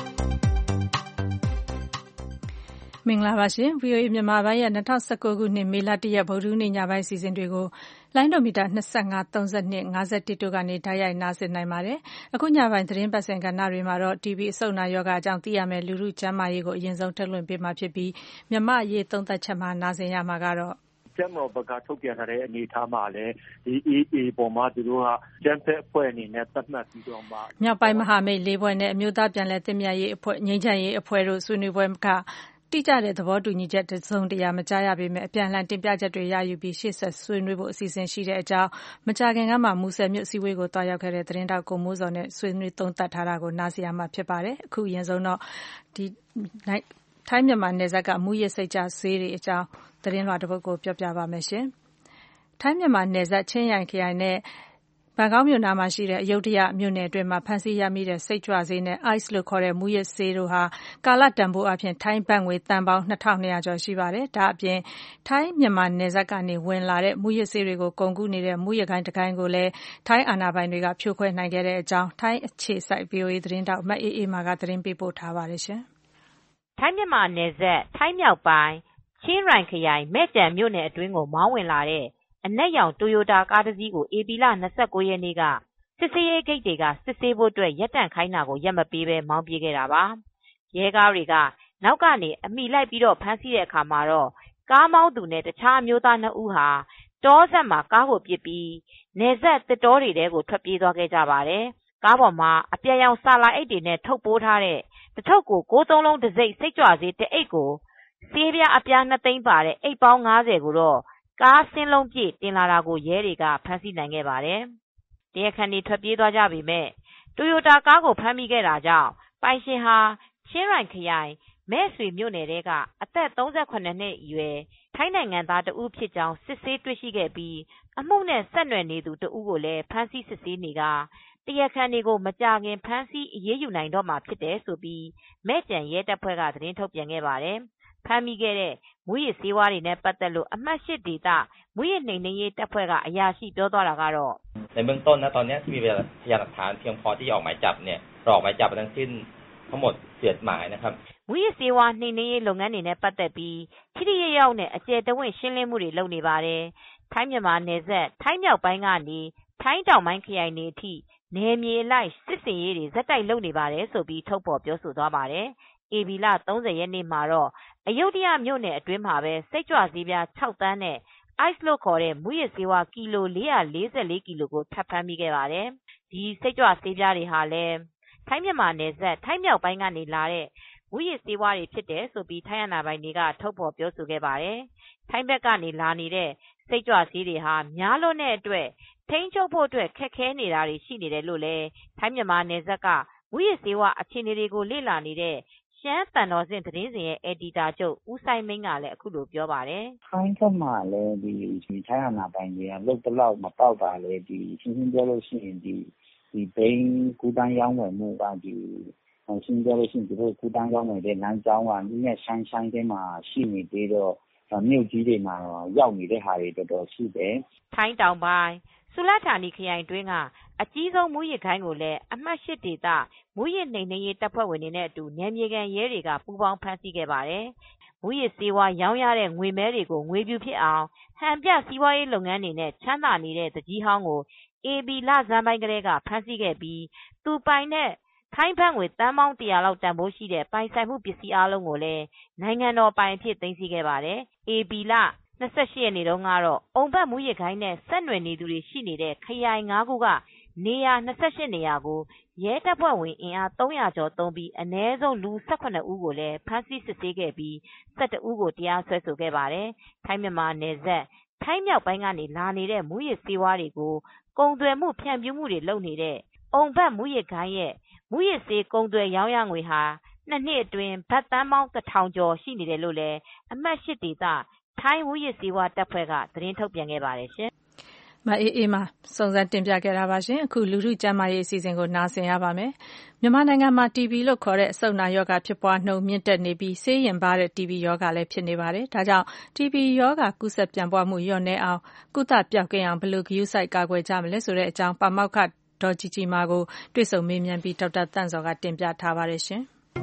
မင်္ဂလာပါရှင် VOA မြန်မာပိုင်းရဲ့2019ခုနှစ်မေလ1ရက်ဗုဒ္ဓဟူးနေ့ညပိုင်းအစီအစဉ်တွေကိုလိုင်းဒိုမီတာ25 32 51တို့ကနေဓာတ်ရိုက်နားဆင်နိုင်ပါတယ်။အခုညပိုင်းသတင်းပတ်စင်ကဏ္ဍတွေမှာတော့ TB အဆုတ်နာရောဂါအကြောင်းသိရမယ်လူထုကျန်းမာရေးကိုအရင်ဆုံးထုတ်လွှင့်ပေးမှာဖြစ်ပြီးမြန်မာရေးသုံးသပ်ချက်မှာနားဆင်ရမှာကတော့ကျမ်းတော်ဘက်ကထုတ်ပြန်ထားတဲ့အနေအထားမှာလည်းဒီ AA ပေါ်မှာသူတို့ကကျန်းဖက်အဖွဲ့အနေနဲ့သတ်မှတ်ပြီးတော့မှမြောက်ပိုင်းမဟာမိတ်၄ဘွဲ့နဲ့အမျိုးသားပြန်လည်သင့်မြတ်ရေးအဖွဲ့ငြိမ်းချမ်းရေးအဖွဲ့တို့ဆွေးနွေးပွဲကတိကျတဲ့သဘောတူညီချက်တစုံတရာမကြားရပေမဲ့အပြန်အလှန်တင်ပြချက်တွေရယူပြီးရှေ့ဆက်ဆွေးနွေးဖို့အစီအစဉ်ရှိတဲ့အကြောင်းမကြာခင်ကမှမူဆယ်မြို့အစည်းအဝေးကိုတွားရောက်ခဲ့တဲ့သတင်းတောက်ကိုမိုးစောနဲ့ဆွေးနွေးသုံးသပ်ထားတာကိုနားဆင်ရမှာဖြစ်ပါတယ်။အခုအရင်ဆုံးတော့ထိုင်းမြန်မာနယ်စပ်ကမူရစ်စိတ်ကြဆေးတွေအကြောင်းသတင်းလွှာတစ်ပုဒ်ကိုပြောပြပါမယ်ရှင်။ထိုင်းမြန်မာနယ်စပ်ချင်းရိုင်ခရိုင်နဲ့ဘန်ကောက်မြို့နားမှာရှိတဲ့အယုဒ္ဓယမြို့နယ်အတွင်းမှာဖမ်းဆီးရမိတဲ့စိတ်ကြွဆေးနဲ့ ICE လို့ခေါ်တဲ့မူရစ်ဆေးတို့ဟာကာလတန်ဖိုးအပြင်ထိုင်းဘတ်ငွေတန်ပေါင်း2200ကျော်ရှိပါတယ်။ဒါအပြင်ထိုင်းမြန်မာနယ်စပ်ကနေဝင်လာတဲ့မူရစ်ဆေးတွေကိုကုန်ကူးနေတဲ့မူရစ်ဂိုဏ်းတစ်ဂိုဏ်းကိုလည်းထိုင်းအာဏာပိုင်တွေကဖြိုခွဲနိုင်ခဲ့တဲ့အကြောင်းထိုင်းအခြေစိုက် VOA သတင်းတောက်မအေးအေးမာကသတင်းပေးပို့ထားပါတယ်ရှင်။ထိုင်းမြန်မာနယ်စပ်ထိုင်းမြောက်ပိုင်းချင်းရိုင်ခရိုင်မဲ့ကျန်မြို့နယ်အတွင်းကိုမောင်းဝင်လာတဲ့အနက်ရောင်တိုယိုတာကားတစ်စီးကိုဧပြီလ29ရက်နေ့ကစစ်ဆေးရေးဂိတ်တွေကစစ်ဆေးဖို့အတွက်ရပ်တန့်ခိုင်းတာကိုရပ်မပေးဘဲမောင်းပြေးခဲ့တာပါ။ရဲကားတွေကနောက်ကနေအမိလိုက်ပြီးတော့ဖမ်းဆီးတဲ့အခါမှာတော့ကားမောင်းသူနဲ့တခြားအမျိုးသား2ဦးဟာတောဆက်မှာကားကိုပစ်ပြီးနယ်စပ်သစ်တောတွေထဲကိုထွက်ပြေးသွားခဲ့ကြပါတယ်။ကားပေါ်မှာအပြက်ရောင်ဆာလာအိတ်တွေနဲ့ထုတ်ပိုးထားတဲ့တစ်ထုပ်ကို6လုံးတစ်စိတ်စိတ်ကြွဆေးတစ်အိတ်ကိုဆေးပြားအပြား2သိန်းပါတဲ့အိတ်ပေါင်း90ကိုတော့ကားဆင်းလုံးပြည့်တင်လာတာကိုရဲတွေကဖမ်းဆီးနိုင်ခဲ့ပါတယ်။တရားခံတွေထွက်ပြေးသွားကြပေမဲ့တိုယိုတာကားကိုဖမ်းမိခဲ့တာကြောင့်ပိုင်ရှင်ဟာချင်းရိုင်ခရိုင်မဲဆွေမြို့နယ်ကအသက်38နှစ်အရွယ်ထိုင်းနိုင်ငံသားတဦးဖြစ်ကြောင်းစစ်ဆေးတွေ့ရှိခဲ့ပြီးအမှုနဲ့ဆက်နွယ်နေသူတဦးကိုလည်းဖမ်းဆီးစစ်ဆေးနေကတရားခံတွေကိုမကြာခင်ဖမ်းဆီးအရေးယူနိုင်တော့မှာဖြစ်တယ်ဆိုပြီးမဲ့ကျန်ရဲတပ်ဖွဲ့ကသတင်းထုတ်ပြန်ခဲ့ပါတယ်။ဖမ်းမိခဲ့တဲ့မူရစ်ဆေးဝါးတွေနဲ့ပတ်သက်လို့အမှတ်8ဒေသမူရစ်နှိမ်နင်းရေးတပ်ဖွဲ့ကအရာရှိပြောသွားတာကတော့ในเบื้องต้นนะตอนนี้มีพยานหลักฐานเพียงพอที่ออกหมายจับเนี่ยออกหมายจับทั้งสิ้นทั้งหมด7หมายนะครับမူရစ်ဆေးဝါးနှိမ်နင်းရေးလုပ်ငန်းတွေနဲ့ပတ်သက်ပြီးထိထိရောက်နဲ့အကျယ်တဝင့်ရှင်းလင်းမှုတွေလုပ်နေပါတယ်။ထိုင်းမြန်မာနယ်စပ်ထိုင်းမြောက်ပိုင်းကနေထိုင်းတောင်ပိုင်းခရိုင်တွေအထိနယ်မြေအလိုက်စစ်စင်ရေးတွေဇက်တိုက်လုပ်နေပါတယ်ဆိုပြီးထုတ်ဖော်ပြောဆိုသွားပါတယ်။ဧပြီလ30ရက်နေ့မှာတော့အယုဒ္ဓယမြို့နယ်အတွင်းမှာပဲစိတ်ကြွဆေးပြား6သန်းနဲ့ ICE လို့ခေါ်တဲ့မူရစ်ဆေးဝါးကီလို444ကီလိုကိုထပ်ဖမ်းမိခဲ့ပါတယ်။ဒီစိတ်ကြွဆေးပြားတွေဟာလည်းထိုင်းမြန်မာနယ်စပ်ထိုင်းမြောက်ပိုင်းကနေလာတဲ့မူရစ်ဆေးဝါးတွေဖြစ်တယ်ဆိုပြီးထိုင်းအာဏာပိုင်တွေကထုတ်ဖော်ပြောဆိုခဲ့ပါတယ်။ထိုင်းဘက်ကနေလာနေတဲ့စိတ်ကြွဆေးတွေဟာများလွန်းတဲ့အတွက်ထိန်းချုပ်ဖို့အတွက်ခက်ခဲနေတာတွေရှိနေတယ်လို့လည်းထိုင်းမြန်မာနယ်စပ်ကမူရစ်ဆေးဝါးအခြေအနေတွေကိုလေ့လာနေတဲ့ရှမ်းသံတော်ဆင့်သတင်းစဉ်ရဲ့အယ်ဒီတာချုပ်ဦးဆိုင်မင်းကလည်းအခုလိုပြောပါတယ်။ထိုင်းဘက်မှာလည်းဒီထိုင်းအာဏာပိုင်တွေကလုတ်တလောက်မပေါက်တာလည်းဒီရှင်းပြောလို့ရှိရင်ဒီဘိန်းကူတန်းရောင်းဝယ်မှုကဒီရှင်းပြောလို့ရှိရင်ဒီကူတန်းရောင်းဝယ်တဲ့လမ်းကြောင်းကနည်းနဲ့ဆိုင်တဲမှာရှိနေပြီးတော့မြို့ကြီးတွေမှာရောက်နေတဲ့ဟာတွေတော်တော်ရှိတယ်။ထိုင်းတောင်ပိုင်းဆူလဌာနီခရိုင်တွင်းကအကြီးဆုံးမူရစ်ခိုင်းကိုလည်းအမှတ်8ဒေသမူရစ်နှိမ်နင်းရေးတပ်ဖွဲ့ဝင်တွေနဲ့အတူနယ်မြေခံရဲတွေကပူးပေါင်းဖမ်းဆီးခဲ့ပါတယ်။မူရစ်ဆေးဝါးရောင်းရတဲ့ငွေမဲတွေကိုငွေပြူဖြစ်အောင်ဟန်ပြစီးပွားရေးလုပ်ငန်းတွေနဲ့ချမ်းသာနေတဲ့တကြီးဟောင်းကို AB လဆန်းပိုင်းကလေးကဖမ်းဆီးခဲ့ပြီးသူပိုင်တဲ့ထိုင်းဘတ်ငွေတန်ပေါင်း100လောက်တန်ဖိုးရှိတဲ့ပိုင်ဆိုင်မှုပစ္စည်းအလုံးကိုလည်းနိုင်ငံတော်ပိုင်အဖြစ်သိမ်းဆည်းခဲ့ပါတယ်။ AB လ28ရက်နေ့တုန်းကတော့အုံဘတ်မူရစ်ခိုင်းနဲ့ဆက်နွယ်နေသူတွေရှိနေတဲ့ခရိုင်5ခုကနေရာ28နေရာကိုရဲတပ်ဖွဲ့ဝင်အင်အား300ကျော်သုံးပြီးအနည်းဆုံးလူ18ဦးကိုလည်းဖမ်းဆီးစစ်ဆေးခဲ့ပြီး12ဦးကိုတရားစွဲဆိုခဲ့ပါတယ်။ထိုင်းမြန်မာနယ်စပ်ထိုင်းမြောက်ပိုင်းကနေလာနေတဲ့မူရစ်ဆေးဝါးတွေကိုကုန်သွယ်မှုဖြန့်ဖြူးမှုတွေလုပ်နေတဲ့အုံဘတ်မူရစ်ကိုင်းရဲ့မူရစ်ဆေးကုန်သွယ်ရောင်းရငွေဟာ2 နှစ်အတွင်းဘတ်သန်းပေါင်း1000 ကျော်ရှိနေတယ်လို့လည်းအမှတ်8ဒေသထိုင်းမူရစ်ဆေးဝါးတပ်ဖွဲ့ကသတင်းထုတ်ပြန်ခဲ့ပါတယ်ရှင်မအေးမှာစုံစမ်းတင်ပြခဲ့တာပါရှင်အခုလူထုကျန်းမာရေးအစီအစဉ်ကိုနားဆင်ရပါမယ်မြန်မာနိုင်ငံမှာ TB လို့ခေါ်တဲ့အဆုတ်နာရောဂါဖြစ်ပွားနှုန်းမြင့်တက်နေပြီးဆေးရင်ပါတဲ့ TB ရောဂါလည်းဖြစ်နေပါတယ်ဒါကြောင့် TB ရောဂါကူးစက်ပြန့်ပွားမှုလျော့နည်းအောင်ကုသပျောက်ကင်းအောင်ဘယ်လိုဂရုစိုက်ကာကွယ်ကြမလဲဆိုတဲ့အကြောင်းပါမောက္ခဒေါ်ကြည်ကြည်မာကိုတွေ့ဆုံမေးမြန်းပြီးဒေါက်တာသန့်ဇော်ကတင်ပြထားပါတယ်ရှင်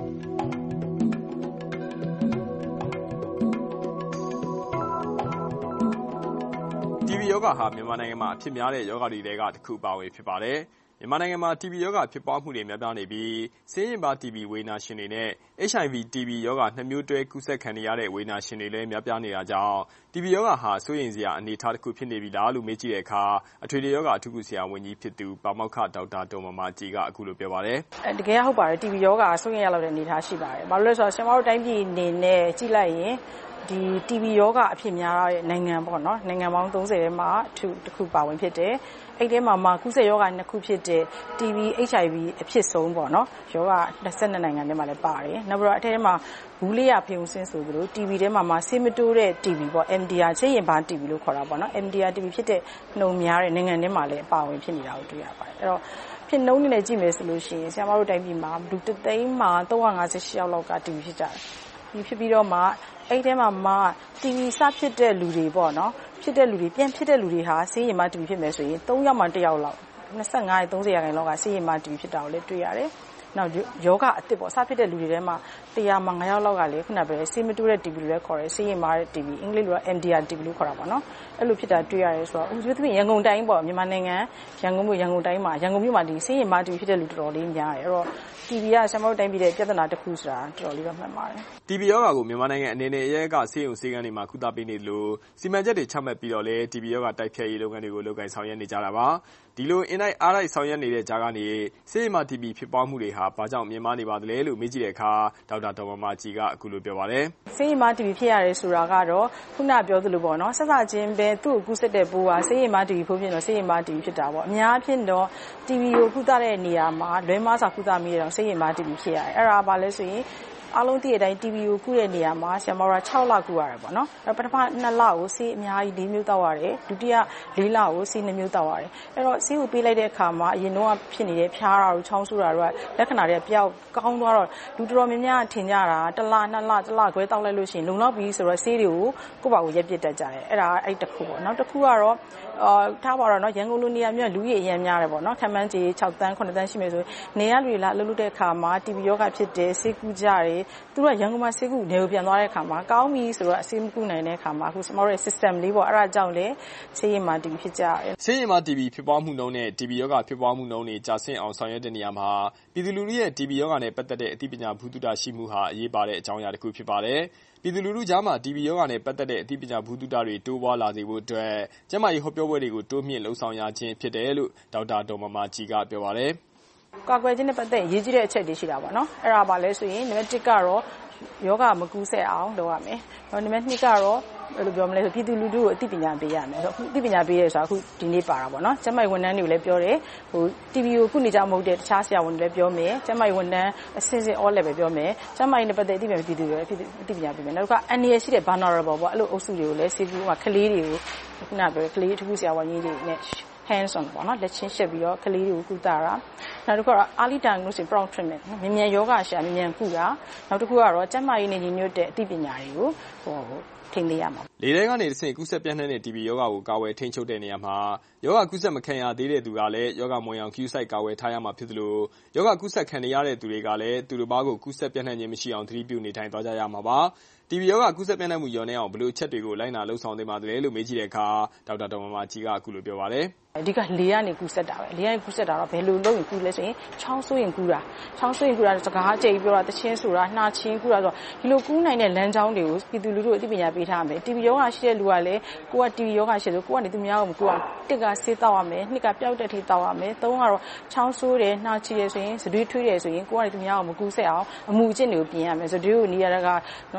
TB ရောဂါဟာမြန်မာနိုင်ငံမှာအဖြစ်များတဲ့ရောဂါတွေထဲကတစ်ခုပါဝင်ဖြစ်ပါတယ်။မြန်မာနိုင်ငံမှာ TB ရောဂါဖြစ်ပွားမှုတွေများပြားနေပြီးဆေးရင်ပါ TB ဝေဒနာရှင်တွေနဲ့ HIV TB ရောဂါနှစ်မျိုးတွဲကူးစက်ခံနေရတဲ့ဝေဒနာရှင်တွေလည်းများပြားနေတာကြောင့် TB ရောဂါဟာစိုးရိမ်စရာအနေအထားတစ်ခုဖြစ်နေပြီလားလို့မေးကြည့်တဲ့အခါအထွေထွေရောဂါအထူးကုဆရာဝန်ကြီးဖြစ်သူပါမောက္ခဒေါက်တာဒေါ်မာမာကြည်ကအခုလိုပြောပါတယ်။တကယ်ဟုတ်ပါတယ် TB ရောဂါစိုးရိမ်ရလောက်တဲ့အနေအထားရှိပါတယ်။ဘာလို့လဲဆိုတော့ဆရာမတို့တိုင်းပြည်အနေနဲ့ကြည့်လိုက်ရင်ဒီ TB ရောဂါအဖြစ်များတဲ့နိုင်ငံပေါ့နော်နိုင်ငံပေါင်း30ထဲမှာတစ်ခုပါဝင်ဖြစ်တယ်အဲ့ဒီမှာကူးစက်ရောဂါနှစ်ခုဖြစ်တဲ့ TB HIV အဖြစ်ဆုံးပေါ့နော်ရောဂါ22နိုင်ငံထဲမှာလည်းပါတယ်နောက်ပြီးတော့အထက်ထဲမှာဘူးလေးရဖေုံစင်းဆိုသလို TB ထဲမှာဆေးမတိုးတဲ့ TB ပေါ့ MDR ချေရင်ပါ TB လို့ခေါ်တာပေါ့နော် MDR TB ဖြစ်တဲ့နှုံများတဲ့နိုင်ငံထဲမှာလည်းအပါဝင်ဖြစ်နေတာကိုတွေ့ရပါတယ်အဲ့တော့ဖြစ်နှုံနေနဲ့ကြည့်မယ်ဆိုလို့ရှိရင်ဆရာမတို့တိုင်းပြည်မှာလူတစ်သိန်းမှာ358ယောက်လောက်က TB ဖြစ်ကြတယ်ဒီဖြစ်ပြီးတော့မှအဲ့ထဲမှာTB စဖြစ်တဲ့လူတွေပေါ့နော်ဖြစ်တဲ့လူတွေပြန်ဖြစ်တဲ့လူတွေဟာဆေးရင်မ TB ဖြစ်မယ်ဆိုရင်3ယောက်မှ1ယောက်လောက်25ရဲ့30ရာခိုင်နှုန်းလောက်ကဆေးရင်မ TB ဖြစ်တာကိုလည်းတွေ့ရတယ်နောက်ယောဂအသစ်ပေါ့စဖြစ်တဲ့လူတွေထဲမှာ100မှာ9ယောက်လောက်ကလည်းခုနပဲဆေးမတိုးတဲ့ TB လို့လည်းခေါ်တယ်ဆေးရင်မတဲ့ TB အင်္ဂလိပ်လို MDR TB လို့ခေါ်တာပေါ့နော်အဲ့လိုဖြစ်တာတွေ့ရတယ်ဆိုတော့ဥပမာရန်ကုန်တိုင်းပေါ့မြန်မာနိုင်ငံရန်ကုန်တိုင်းမှာရန်ကုန်မြို့မှာဒီဆေးရင်မ TB ဖြစ်တဲ့လူတော်တော်လေးများတယ်အဲ့တော့ TB ကဆရာမတို့တိုင်းပြည်တဲ့ပြဿနာတစ်ခုဆိုတာတော်တော်လေးတော့မှန်ပါတယ် TB ရောဂါကိုမြန်မာနိုင်ငံအနေနဲ့အရဲကဆေးရုံဆေးခန်းတွေမှာကုသပေးနေလို့စီမံချက်တွေချမှတ်ပြီးတော့လဲ TB ရောဂါတိုက်ဖျက်ရေးလုပ်ငန်းတွေကိုလုပ်ကိုင်ဆောင်ရွက်နေကြတာပါဒီလိုအင်တိုက်အားတိုက်ဆောင်ရွက်နေတဲ့ကြားကနေဆေးရင်မ TB ဖြစ်ပွားမှုတွေဟာဘာကြောင့်မြင့်မားနေပါသလဲလို့မေးကြည့်တဲ့အခါဒေါက်တာဒေါ်မာမာကြည်ကအခုလိုပြောပါတယ်ဆေးရင်မ TB ဖြစ်ရတယ်ဆိုတာကတော့ခုနပြောသလိုပေါ့နော်ဆက်စချင်းပဲသူ့ကိုကူးစက်တဲ့ပိုးကဆေးရင်မ TB ဖို့ဖြစ်တော့ဆေးရင်မ TB ဖြစ်တာပေါ့အများဖြင့်တော့ TB ကိုကုသတဲ့နေရာမှာလွဲမားစွာကုသမိရတော့ဆေးရင်မ TB ဖြစ်ရတယ်အဲ့ဒါဘာလဲဆိုရင်အားလုံးသိတဲ့အတိုင်း TB ကိုကုတဲ့နေရာမှာဆရာမတို့6လကုရတယ်ပေါ့နော်အဲ့ပထမ2လကိုဆေးအများကြီး4မျိုးတောက်ရတယ်ဒုတိယ4လကိုဆေး2မျိုးတောက်ရတယ်အဲ့တော့ဆေးကိုပေးလိုက်တဲ့အခါမှာအရင်တော့ဖြစ်နေတဲ့ဖျားတာတို့ချောင်းဆိုးတာတို့လက္ခဏာတွေကပျောက်ကောင်းသွားတော့လူတော်များများထင်ကြတာ1လ2လ1လခွဲတောက်လိုက်လို့ရှိရင်လုံလောက်ပြီဆိုတော့ဆေးတွေကိုကိုယ့်ဘာကိုရက်ပစ်တတ်ကြတယ်အဲ့ဒါအဲ့တစ်ခုပေါ့နောက်တစ်ခုကတော့ထားပါတော့နော်ရန်ကုန်လူနေရာမျိုးလူကြီးအရင်များတယ်ပေါ့နော်ခန့်မှန်းကြီး6တန်း9တန်းရှိမယ်ဆိုနေရလူတွေလာလှုပ်လှုပ်တဲ့အခါမှာ TB ရောဂါဖြစ်တယ်ဆေးကူးကြတယ်သူတို့ကရန်ကုန်မှာဆေးကူနေကိုပြန်သွားတဲ့အခါမှာကောင်းပြီဆိုတော့အဆေးမကူနိုင်တဲ့အခါမှာအခုကျွန်တော်တို့ရဲ့ system လေးပေါ့အဲ့ဒါကြောင့်လေဆေးရင်မာ TB ဖြစ်ကြရတယ်ဆေးရင်မာ TB ဖြစ်ပွားမှုနှုန်းနဲ့ TB ရောဂါဖြစ်ပွားမှုနှုန်းတွေကျဆင်းအောင်ဆောင်ရွက်တဲ့နေရာမှာပြည်သူလူထုရဲ့ TB ရောဂါနဲ့ပတ်သက်တဲ့အသိပညာဘူးတုဒရှိမှုဟာအရေးပါတဲ့အကြောင်းအရာတစ်ခုဖြစ်ပါတယ်ပြည်သူလူထုကြားမှာ TB ရောဂါနဲ့ပတ်သက်တဲ့အသိပညာဘူးတုဒတွေတိုးပွားလာစေဖို့အတွက်ကျန်းမာရေးဟောပြောပွဲတွေကိုတိုးမြင့်လှုံ့ဆော်ရခြင်းဖြစ်တယ်လို့ဒေါက်တာဒေါ်မာမာကြည်ကပြောပါတယ်ကာကွယ်ခြင်းနဲ့ပတ်သက်ရေးကြီးတဲ့အချက်တွေရှိတာပေါ့နော်အဲ့ဒါပါလဲဆိုရင်နံပါတ်1ကတော့ယောဂမကူးစက်အောင်လုပ်ရမယ်။နံပါတ်2ကတော့ဘယ်လိုပြောမလဲဆိုပြည်သူလူထုကိုအသိပညာပေးရမယ်။ဆိုတော့အသိပညာပေးရဲဆိုတာအခုဒီနေ့ပါတာပေါ့နော်။ကျန်းမာရေးဝန်ထမ်းတွေကိုလည်းပြောတယ်။ TB ကိုခုနေကြမဟုတ်တဲ့တခြားဆရာဝန်တွေလည်းပြောမယ်။ကျန်းမာရေးဝန်ထမ်းအဆင့်ဆင့် all level ပြောမယ်။ကျန်းမာရေးနဲ့ပတ်သက်အသိပညာပြည်သူတွေလည်းအသိပညာပေးမယ်။နောက်တစ်ခါအန္တရာယ်ရှိတဲ့ vulnerable ပေါ့အဲ့လိုအုပ်စုတွေကိုလည်းဆေးကူးမှာကလေးတွေကိုခုနပြောကလေးအထူးဆရာဝန်ကြီးတွေနဲ့hands on ပေါ့နော်လက်ချင်းရှက်ပြီးတော့ကလေးတွေကိုကုသတာနောက်တစ်ခုကတော့ early diagnosis prompt treatment မြန်မြန်ယောဂရှာမြန်မြန်ကုတာနောက်တစ်ခုကတော့ကျန်းမာရေးနဲ့ညီညွတ်တဲ့အသိပညာတွေကိုထိန်းသိမ်းရမှာလေထဲကနေတစ်ဆင့်ကူးစက်ပြန့်နှံ့တဲ့ TB ရောဂါကိုကာဝယ်ထိန်းချုပ်တဲ့နေရာမှာယောဂကူးစက်မခံရသေးတဲ့သူကလည်းယောဂမဝင်အောင်ကူးစိုက်ကာဝယ်ထားရမှာဖြစ်သလိုယောဂကူးစက်ခံရတဲ့သူတွေကလည်းသူတို့ဘာကိုကူးစက်ပြန့်နှံ့ခြင်းမရှိအောင်သတိပြုနေထိုင်သွားကြရမှာပါTB ရောဂါကူးစက်ပြန့်နှံ့မှုလျော့နည်းအောင်ဘယ်လိုအချက်တွေကိုလိုက်နာလှုံ့ဆော်သင့်ပါသလဲလို့မေးကြည့်တဲ့အခါဒေါက်တာဒေါ်မာမာကြည်ကအခုလိုပြောပါတယ်အဓိကလေကနေကူးစက်တာပဲလေကနေကူးစက်တာတော့ဘယ်လိုလုပ်ရင်ကူးလဲဆိုရင်ချောင်းဆိုးရင်ကူးတာချောင်းဆိုးရင်ကူးတာစကားကြိတ်ပြောတာတချင်းဆိုတာနှာချင်းကူးတာဆိုတော့ဒီလိုကူးနိုင်တဲ့လမ်းကြောင်းတွေကိုပြည်သူလူထုအသိပညာပေးထားမယ် TB ရောဂါရှိတဲ့လူကလည်းကိုက TB ရောဂါရှိတယ်ကိုကနေသူများကိုမကူအောင်တစ်ကဆေးတောက်ရမယ်နှစ်ကပျောက်တဲ့ထိတောက်ရမယ်သုံးကတော့ချောင်းဆိုးတယ်နှာချီတယ်ဆိုရင်စတွေးထွေးတယ်ဆိုရင်ကိုကနေသူများကိုမကူးဆက်အောင်အမှုအကျင့်တွေကိုပြင်ရမယ်ဆိုတော့ဒီလိုနေရာကနော်ပေါက်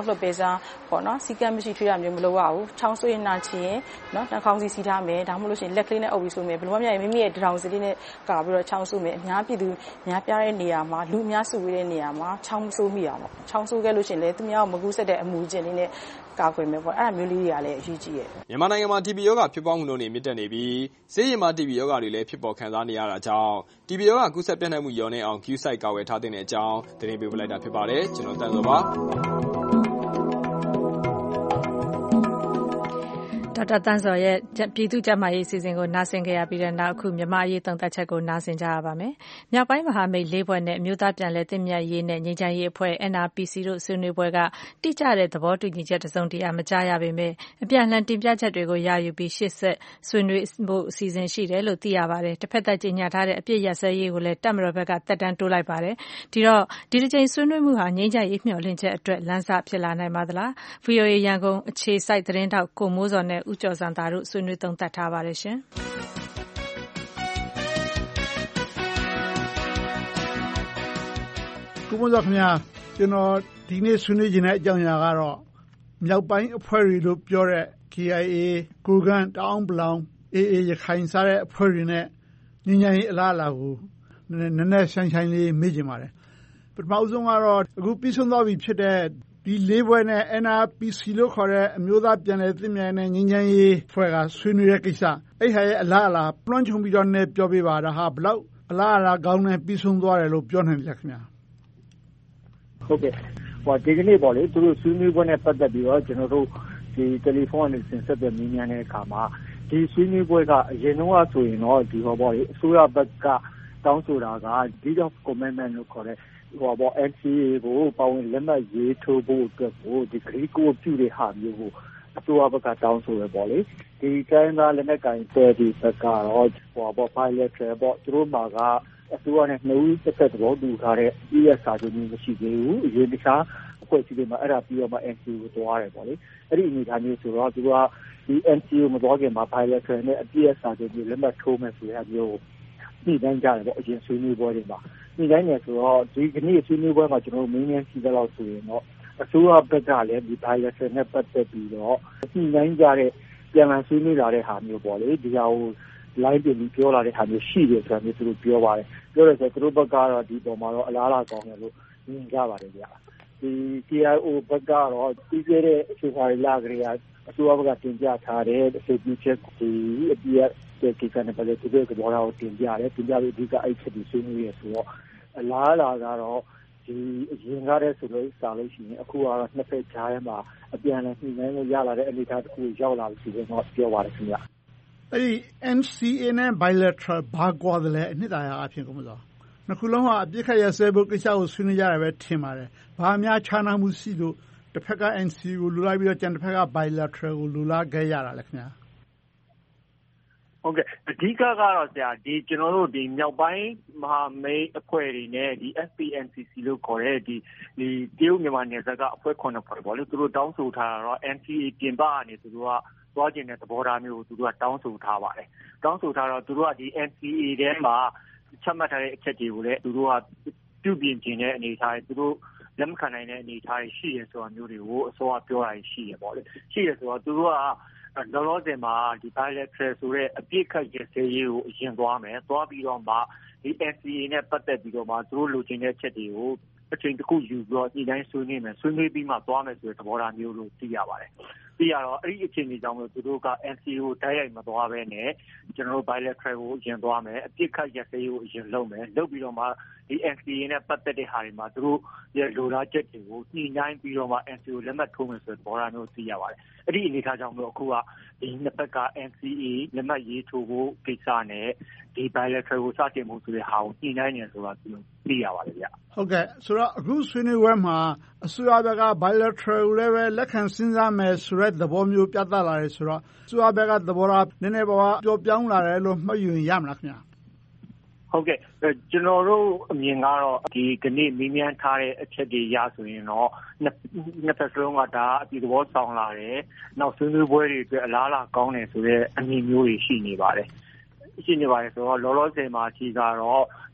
လွတ်ပဲစားပေါ့နော်စီကံမရှိထွေးတာမျိုးမလုပ်ရဘူးချောင်းဆိုးရင်နာချင်နော်နှာခေါင်းစီစီထားမယ်ဒါမှမဟုတ်လို့ရှိရင်လက်ကလေးနဲ့အုပ်ပြီးဆိုမယ်ဘယ်လိုမှမရရင်မိမိရဲ့ထောင်စီလေးနဲ့ကာပြီးတော့ချောင်းဆိုးမယ်အများပြည်သူများပြားတဲ့နေရာမှာလူအများစုဝေးတဲ့နေရာမှာချောင်းဆိုးမိရပါချောင်းဆိုးခဲ့လို့ရှိရင်လည်းသူများကိုမကူးဆက်တဲ့အမူအကျင့်လေးနဲ့ကာကွယ်မယ်ပေါ့အဲ့ဒါမျိုးလေးတွေကလည်းအရေးကြီးရဲ့မြန်မာနိုင်ငံမှာ TB ရောဂါဖြစ်ပွားမှုနှုန်းတွေမြင့်တက်နေပြီးဆေးရင်မှာ TB ရောဂါတွေလည်းဖြစ်ပေါ်ခံစားနေရတာကြောင့် TB ရောဂါကူးစက်ပြန့်နှံ့မှုလျော့နေအောင် Q Site ကာကွယ်ထားတဲ့အကြောင်းသတင်းပေးပို့လိုက်တာဖြစ်ပါတယ်ကျွန်တော်တန်စောပါဒေါက်တာတန်းစောရဲ့ပြည်သူ့ကျန်းမာရေးအစီအစဉ်ကိုနားဆင်ကြရပြီးတဲ့နောက်အခုမြန်မာရေးသုံးသပ်ချက်ကိုနားဆင်ကြရပါမယ်။မြောက်ပိုင်းမဟာမိတ်၄ဘက်နဲ့အမျိုးသားပြန်လည်သင့်မြတ်ရေးနဲ့ငြိမ်းချမ်းရေးအဖွဲ့ NRPC တို့ဆွေးနွေးပွဲကတိကျတဲ့သဘောတူညီချက်တစုံတရာမကြားရပေမဲ့အပြန်အလှန်တင်ပြချက်တွေကိုရယူပြီးရှေ့ဆက်ဆွေးနွေးဖို့အစီအစဉ်ရှိတယ်လို့သိရပါတယ်။တစ်ဖက်သက်ကြေညာထားတဲ့အပြစ်ရပ်စဲရေးကိုလည်းတပ်မတော်ဘက်ကတက်တန်းတိုးလိုက်ပါတယ်။ဒီတော့ဒီတစ်ချိန်ဆွေးနွေးမှုဟာငြိမ်းချမ်းရေးမျှော်လင့်ချက်အတွက်လမ်းစဖြစ်လာနိုင်ပါသလား။ VOA ရန်ကုန်အခြေစိုက်သတင်းတောက်ကိုမိုးစောနဲ့ဦးကျော်စံသာတို့ဆွေးနွေးသုံးသပ်ထားပါတယ်ရှင်။ကိုမိုးစောခင်ဗျာကျွန်တော်ဒီနေ့ဆွေးနွေးခြင်းတဲ့အကြောင်းအရာကတော့မြောက်ပိုင်းအဖွဲ့တွေလို့ပြောတဲ့ KIA ကိုကန့်တအောင်းပလောင် AA ရခိုင်စားတဲ့အဖွဲ့တွေနဲ့ငြိမ်းချမ်းရေးအလားအလာကိုနည်းနည်းဆိုင်လေးမေးချင်ပါတယ်ပထမဆုံးကတော့အခုပြီးဆုံးသွားပြီဖြစ်တဲ့ဒီလေးဘွဲနဲ့ NRPC လို့ခေါ်တဲ့အမျိုးသားပြန်လည်သင့်မြတ်ရေးနဲ့ငြိမ်းချမ်းရေးဖွဲ့ကဆွေးနွေးတဲ့ကိစ္စအဲ့ဟာရဲ့အလားအလာလွှမ်းခြုံပြီးတော့လည်းပြောပြပါဒါဟာဘလောက်အလားအလာကောင်းနဲ့ပြီးဆုံးသွားတယ်လို့ပြောနိုင်တယ်ခင်ဗျာဟုတ်ကဲ့ဒီကနေ့ပေါ့လေသူတို့ဆွေးနွေးပွဲနဲ့ပတ်သက်ပြီးတော့ကျွန်တော်တို့ဒီတယ်လီဖုန်းနဲ့ဆက်သွယ်မြင်းများတဲ့အခါမှာဒီဆွေးနွေးပွဲကအရင်တော့ဆိုရင်တော့ဒီဟောပေါ့လေအစိုးရဘက်ကတောင်းဆိုတာက deed of commitment လို့ခေါ်တဲ့NCA ကိုပါဝင်လက်မှတ်ရေးထိုးဖို့အတွက်ကိုဒီဂရီကိုပြုတဲ့ဟာမျိုးကိုအစိုးရဘက်ကတောင်းဆိုရပေါ့လေဒီတိုင်းသားလက်နက်ကင်တဲ့ဒီဘက်ကတော့bilateral ပေါ့သူတို့မှာကအစိုးရနဲ့နှုတ်ဆက်တဲ့ဘောတူထားတဲ့ ES စာချုပ်မျိုးမရှိသေးဘူးအရင်တခြားအဖွဲ့အစည်းတွေမှာအဲ့ဒါပြီးတော့မှ NCA ကိုတွားရတယ်ပေါ့လေအဲ့ဒီအနေအထားမျိုးဆိုတော့သူကဒီ NCA မတွားခင်မှာ bilateral နဲ့ ES စာချုပ်မျိုးလက်မှတ်ထိုးမယ်ဆိုတဲ့အမျိုးဒီတိုင်းကြတယ်ပေါ့အရင်ဆွေးနွေးပွဲတွေမှာဒီတိုင်းနေဆိုတော့ဒီကနေ့ဆွေးနွေးပွဲမှာကျွန်တော်တို့မင်းမြန်ရှိတဲ့လောက်ဆိုရင်တော့အစိုးရဘက်ကလည်းဒီ bilateral နဲ့ပတ်သက်ပြီးတော့ဒီတိုင်းကြတဲ့ပြန်လည်ဆွေးနွေးလာတဲ့ဟာမျိုးပေါ့လေဒီဟာကိုline တင်ပြီးပြောလာတဲ့ဟာမျိုးရှိတယ်ဆိုတာမျိုးသူတို့ပြောပါတယ်ပြောရဆိုသူတို့ဘက်ကတော့ဒီပေါ်မှာတော့အလားအလာကောင်းတယ်လို့မြင်ကြပါတယ်ဗျာဒီ KIO ဘက်ကတော့ပြီးခဲ့တဲ့အချိန်ပိုင်းလာကြတဲ့အစိုးရဘက်ကတင်ပြထားတဲ့အစီအစဉ်ချက်ဒီအပြည့်တဲ့ကိစ္စနဲ့ပတ်သက်သူတို့ကဘောလာကိုတင်ပြတယ်တင်ပြပြီးအဓိကအဲ့ချက်ဒီဆွေးနွေးရဆိုတော့အလားအလာကတော့ဒီအရင်ကတည်းဆိုလို့စာလို့ရှိရင်အခုကတော့နှစ်ဖက်ကြားထဲမှာအပြန်အလှန်ညှိနှိုင်းလို့ရလာတဲ့အနေအထားတစ်ခုရောက်လာပြီဆိုတော့ပြောပါတယ်ခင်ဗျာအဲ့ဒီ NCA နဲ့ bilateral ဘာကွာတယ်လဲအနှစ်သာရအဖြစ်ကိုမလို့နှစ်ခုလုံးဟာအပြစ်ခတ်ရဆဲဖို့ကိစ္စကိုဆွေးနွေးကြရပဲထင်ပါတယ်ဘာများခြားနားမှုရှိလို့တစ်ဖက်က NCA ကိုလူလိုက်ပြီးတော့ကျန်တစ်ဖက်က bilateral ကိုလူလာခဲ့ရတာလဲခင်ဗျာဟုတ်ကဲ့အဓိကကတော့ဆရာဒီကျွန်တော်တို့ဒီမြောက်ပိုင်းမဟာမိတ်အဖွဲ့တွေနဲ့ဒီ FPNCC လို့ခေါ်တဲ့ဒီတရုတ်မြန်မာနယ်စပ်ကအဖွဲ့9ဖွဲ့ပေါ့လေသူတို့တောင်းဆိုထားတာတော့ NCA ပြင်ပကနေသူတို့ကသွားကျင်တဲ့သဘောထားမျိုးကိုသူတို့ကတောင်းဆိုထားပါတယ်တောင်းဆိုထားတော့သူတို့ကဒီ NCA ထဲမှာချမှတ်ထားတဲ့အချက်တွေကိုလည်းသူတို့ကပြုပြင်ခြင်းတဲ့အနေအထားတွေသူတို့လက်မခံနိုင်တဲ့အနေအထားတွေရှိရဆိုတာမျိုးတွေကိုအစိုးရပြောတာရှိရပေါ့လေရှိရဆိုတော့သူတို့ကလောလောဆယ်မှာဒီ bilateral ဆိုတဲ့အပြစ်ခတ်ရစဲရေးကိုအရင်သွားမယ်သွားပြီးတော့မှဒီ NCA နဲ့ပတ်သက်ပြီးတော့မှသူတို့လိုချင်တဲ့ချက်တွေကိုအချိန်တစ်ခုယူပြီးတော့ဒီတိုင်းဆွေးနွေးမယ်ဆွေးနွေးပြီးမှသွားမယ်ဆိုတဲ့သဘောထားမျိုးလို့သိရပါတယ်သိရတော့အဲ့ဒီအချိန်ကြီးကြောင့်လို့သူတို့က NCA ကိုတိုက်ရိုက်မသွားဘဲနဲ့ကျွန်တော်တို့ bilateral ကိုအရင်သွားမယ်အပြစ်ခတ်ရစဲရေးကိုအရင်လုပ်မယ်လုပ်ပြီးတော့မှဒီ NCA နဲ့ပတ်သက်တဲ့ဟာတွေမှာသူတို့ရဲ့လိုလားချက်တွေကိုညှိနှိုင်းပြီးတော့မှ NCA ကိုလက်မှတ်ထိုးမယ်ဆိုတဲ့သဘောထားမျိုးသိရပါတယ်အဲ့ဒီအနေအထားကြောင့်လို့အခုကဒီနှစ်ဘက်က NCA လက်မှတ်ရေးထိုးဖို့ကိစ္စနဲ့ဒီ bilateral ကိုစတင်ဖို့ဆိုတဲ့ဟာကိုညှိနှိုင်းနေဆိုတာသူသိရပါတယ်ဗျဟုတ်ကဲ့ဆိုတော့အခုဆွေးနွေးပွဲမှာအစိုးရဘက်က bilateral ကိုလည်းပဲလက်ခံစဉ်းစားမယ်ဆိုတဲ့သဘောမျိုးပြသလာတယ်ဆိုတော့အစိုးရဘက်ကသဘောထားနည်းနည်းပါးပြောပြောင်းလာတယ်လို့မှတ်ယူရမလားခင်ဗျာဟုတ်ကဲ့ကျွန်တော်တို့အမြင်ကတော့ဒီကနေ့မင်းမြန်ထားတဲ့အချက်တွေရဆိုရင်တော့နှစ်ဖက်စလုံးကဒါအပြည်သဘောဆောင်လာတယ်နောက်ဆွေးနွေးပွဲတွေအတွက်အလားအလာကောင်းတယ်ဆိုတဲ့အမြင်မျိုးတွေရှိနေပါတယ်ဆိုတော့လောလောဆယ်မှာကြီးကတော့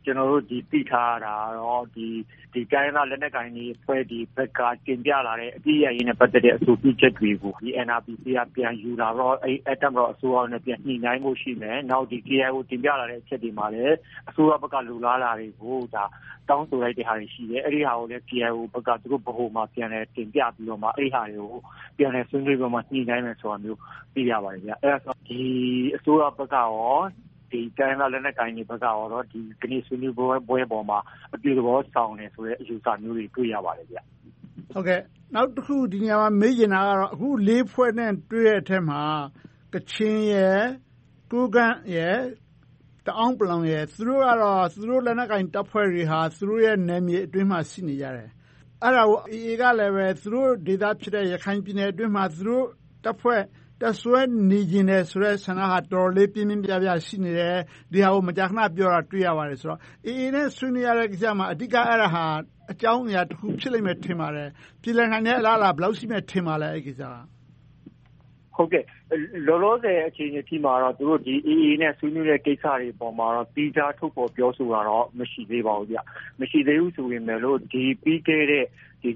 ကျွန်တော်တို့သိထားတာတော့ဒီတိုင်းသားလက်နက်ကိုင်တွေဖွဲ့ဒီဘက်ကတင်ပြလာတဲ့အပြည့်အရင်နဲ့ပတ်သက်တဲ့အဆိုပြုချက်တွေကိုဒီ NRPC ကပြန်ယူလာတော့အဲ့တက်မတော်အစိုးရနဲ့ပြန်ညှိနှိုင်းမှုရှိမယ်နောက်ဒီ KIO တင်ပြလာတဲ့အချက်တွေမှာလည်းအစိုးရဘက်ကလူလားလာတွေကိုဒါတောင်းဆိုလိုက်တဲ့ဟာတွေရှိတယ်အဲ့ဒီဟာကိုလည်း KIO ဘက်ကသူတို့ဗဟိုမှာပြန်လဲတင်ပြပြီးတော့မှအဲ့ဒီဟာတွေကိုပြန်လဲဆွေးနွေးပြီးမှညှိနှိုင်းမယ်ဆိုတာမျိုးသိရပါတယ်ဗျအဲ့ဒါဆိုဒီအစိုးရဘက်ကရောဒီတိုင်းသားလက်နက်ကိုင်တွေဘက်ကရောဒီကနေ့ဆွေးနွေးပွဲပေါ်မှာအပြည့်သဘောဆောင်နေဆိုတဲ့အယူဆမျိုးတွေတွေ့ရပါတယ်ဗျဟုတ်ကဲ့နောက်တစ်ခုဒီနေရာမှာမေးချင်တာကတော့အခု၄ဖွဲ့နဲ့တွေ့တဲ့အထက်မှာကချင်ရယ်ကိုးကန့်ရယ်တအောင်းပလောင်ရယ်သူတို့ကတော့သူတို့လက်နက်ကိုင်တပ်ဖွဲ့တွေဟာသူတို့ရဲ့နယ်မြေအတွင်းမှာရှိနေကြတယ်အဲ့ဒါကို AA ကလည်းပဲသူတို့ဒေသဖြစ်တဲ့ရခိုင်ပြည်နယ်အတွင်းမှာသူတို့တပ်ဖွဲ့တက်ဆွဲနေခြင်းနဲ့ဆိုတဲ့ဆန္ဒဟာတော်လေးပြင်းပြင်းပြပြရှိနေတယ်ဒီဟာကိုမကြာခဏပြောတာတွေ့ရပါတယ်ဆိုတော့ AA နဲ့ဆွေးနွေးရတဲ့ကိစ္စမှာအဓိကအဲ့ဒါဟာအကြောင်းအရာတစ်ခုဖြစ်လိမ့်မယ်ထင်ပါတယ်ပြည်လည်နိုင်တဲ့အလားအလာဘယ်လောက်ရှိမှထင်ပါလဲအဲ့ကိစ္စကဟုတ်ကဲ့လောလောဆယ်အခြေအနေထိမှာတော့သူတို့ဒီ AA နဲ့ဆွေးနွေးတဲ့ကိစ္စတွေပေါ်မှာတော့ပြီးသားထုတ်ပေါ်ပြောဆိုတာတော့မရှိသေးပါဘူးဗျမရှိသေးဘူးဆိုရင်လည်းဒီပြီးခဲ့တဲ့ဒီ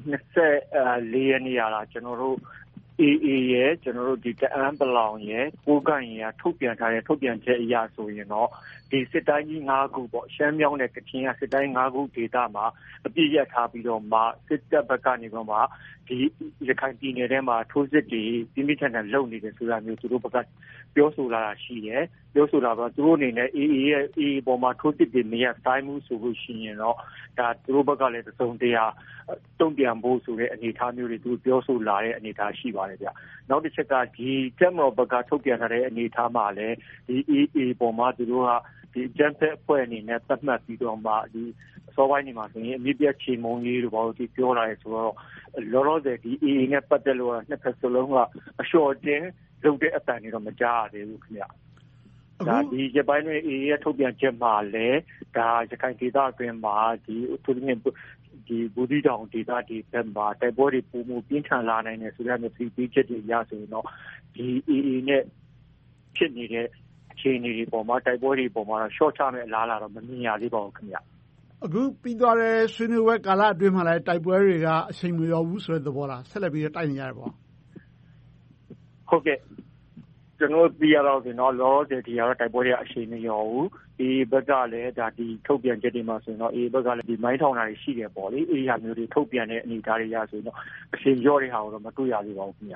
24ရက်နေ့ရာကျွန်တော်တို့AA ရဲ့ကျွန်တော်တို့ဒီတအန်းပလောင်ရဲ့ကိုးကန့်ရဲ့ထုတ်ပြန်ထားတဲ့ထုတ်ပြန်ချက်အရဆိုရင်တော့ဒီစစ်တိုင်းကြီး5ခုပေါ့ရှမ်းမြောက်နဲ့ကချင်ကစစ်တိုင်း5ခုဒေသမှာအပြည့်ရထားပြီးတော့မှစစ်တပ်ဘက်ကနေတော့မှဒီရခိုင်ပြည်နယ်ထဲမှာထိုးစစ်တွေပြင်းပြထန်ထန်လုပ်နေတယ်ဆိုတာမျိုးသူတို့ဘက်ကပြောဆိုလာတာရှိတယ်ပြောဆိုတာကသူတို့အနေနဲ့ AA ပေါ်မှာထိုးစစ်တွေမရတိုင်းမှုဆိုလို့ရှိရင်တော့ဒါသူတို့ဘက်ကလည်းသုံးတရားတုံ့ပြန်ဖို့ဆိုတဲ့အနေအထားမျိုးတွေသူပြောဆိုလာတဲ့အနေအထားရှိပါတယ်ဗျနောက်တစ်ချက်ကဒီတက်မတော်ဘက်ကထုတ်ပြန်ထားတဲ့အနေအထားမှာလည်းဒီ AA ပေါ်မှာသူတို့ကဒီဂျမ်ဖက်ဖွဲ့အနေနဲ့သတ်မှတ်ပြီးတော့မှဒီအစောပိုင်းနေမှာဆိုရင်အမြင့်ပြတ်ချေမုံကြီးတို့ဘာလို့ဒီပြောလာရဲဆိုတော့လောလောဆယ်ဒီ AA နဲ့ပတ်သက်လို့နှစ်ဖက်စလုံးကအလျှော့တင်းလုပ်တဲ့အတန်တွေတော့မကြားရသေးဘူးခင်ဗျဒါဒီရပိုင်းတွေ AA ရဲ့ထုတ်ပြန်ချက်မှာလည်းဒါရခိုင်ဒေသအတွင်းမှာဒီသူတို့ဒီဘူဒီတောင်ဒေသတွေဘက်မှာတိုက်ပွဲတွေပုံမှုပြင်းထန်လာနိုင်တယ်ဆိုတဲ့မျိုးပြီးချက်တွေရဆိုရင်တော့ဒီ AA နဲ့ဖြစ်နေတဲ့အခြေအနေတွေပေါ်မှာတိုက်ပွဲတွေပေါ်မှာတော့ short ချမဲ့အလားအလာတော့မမြင်ရသေးပါဘူးခင်ဗျအခုပြီးသွားတဲ့ဆွေးနွေးပွဲကာလအတွင်းမှာလည်းတိုက်ပွဲတွေကအချိန်မရောဘူးဆိုတဲ့သဘောလားဆက်လက်ပြီးတိုက်နေရတယ်ပေါ့ဟုတ်ကဲ့ကျွန်တော်ပြရတော့ဆိုတော့လောဆယ်ဒီကတော့တိုက်ပွဲတွေအချိန်မရောဘူးဒီဘက်ကလည်းဒါဒီထုတ်ပြန်ချက်တွေမှာဆိုတော့အေဘက်ကလည်းဒီမိုင်းထောင်တာတွေရှိတယ်ပေါ့လေအေးဟာမျိုးတွေထုတ်ပြန်တဲ့အနေအထားတွေရဆိုတော့အချိန်ရောတဲ့ဟာကိုတော့မတွေ့ရသေးပါဘူးခင်ဗျ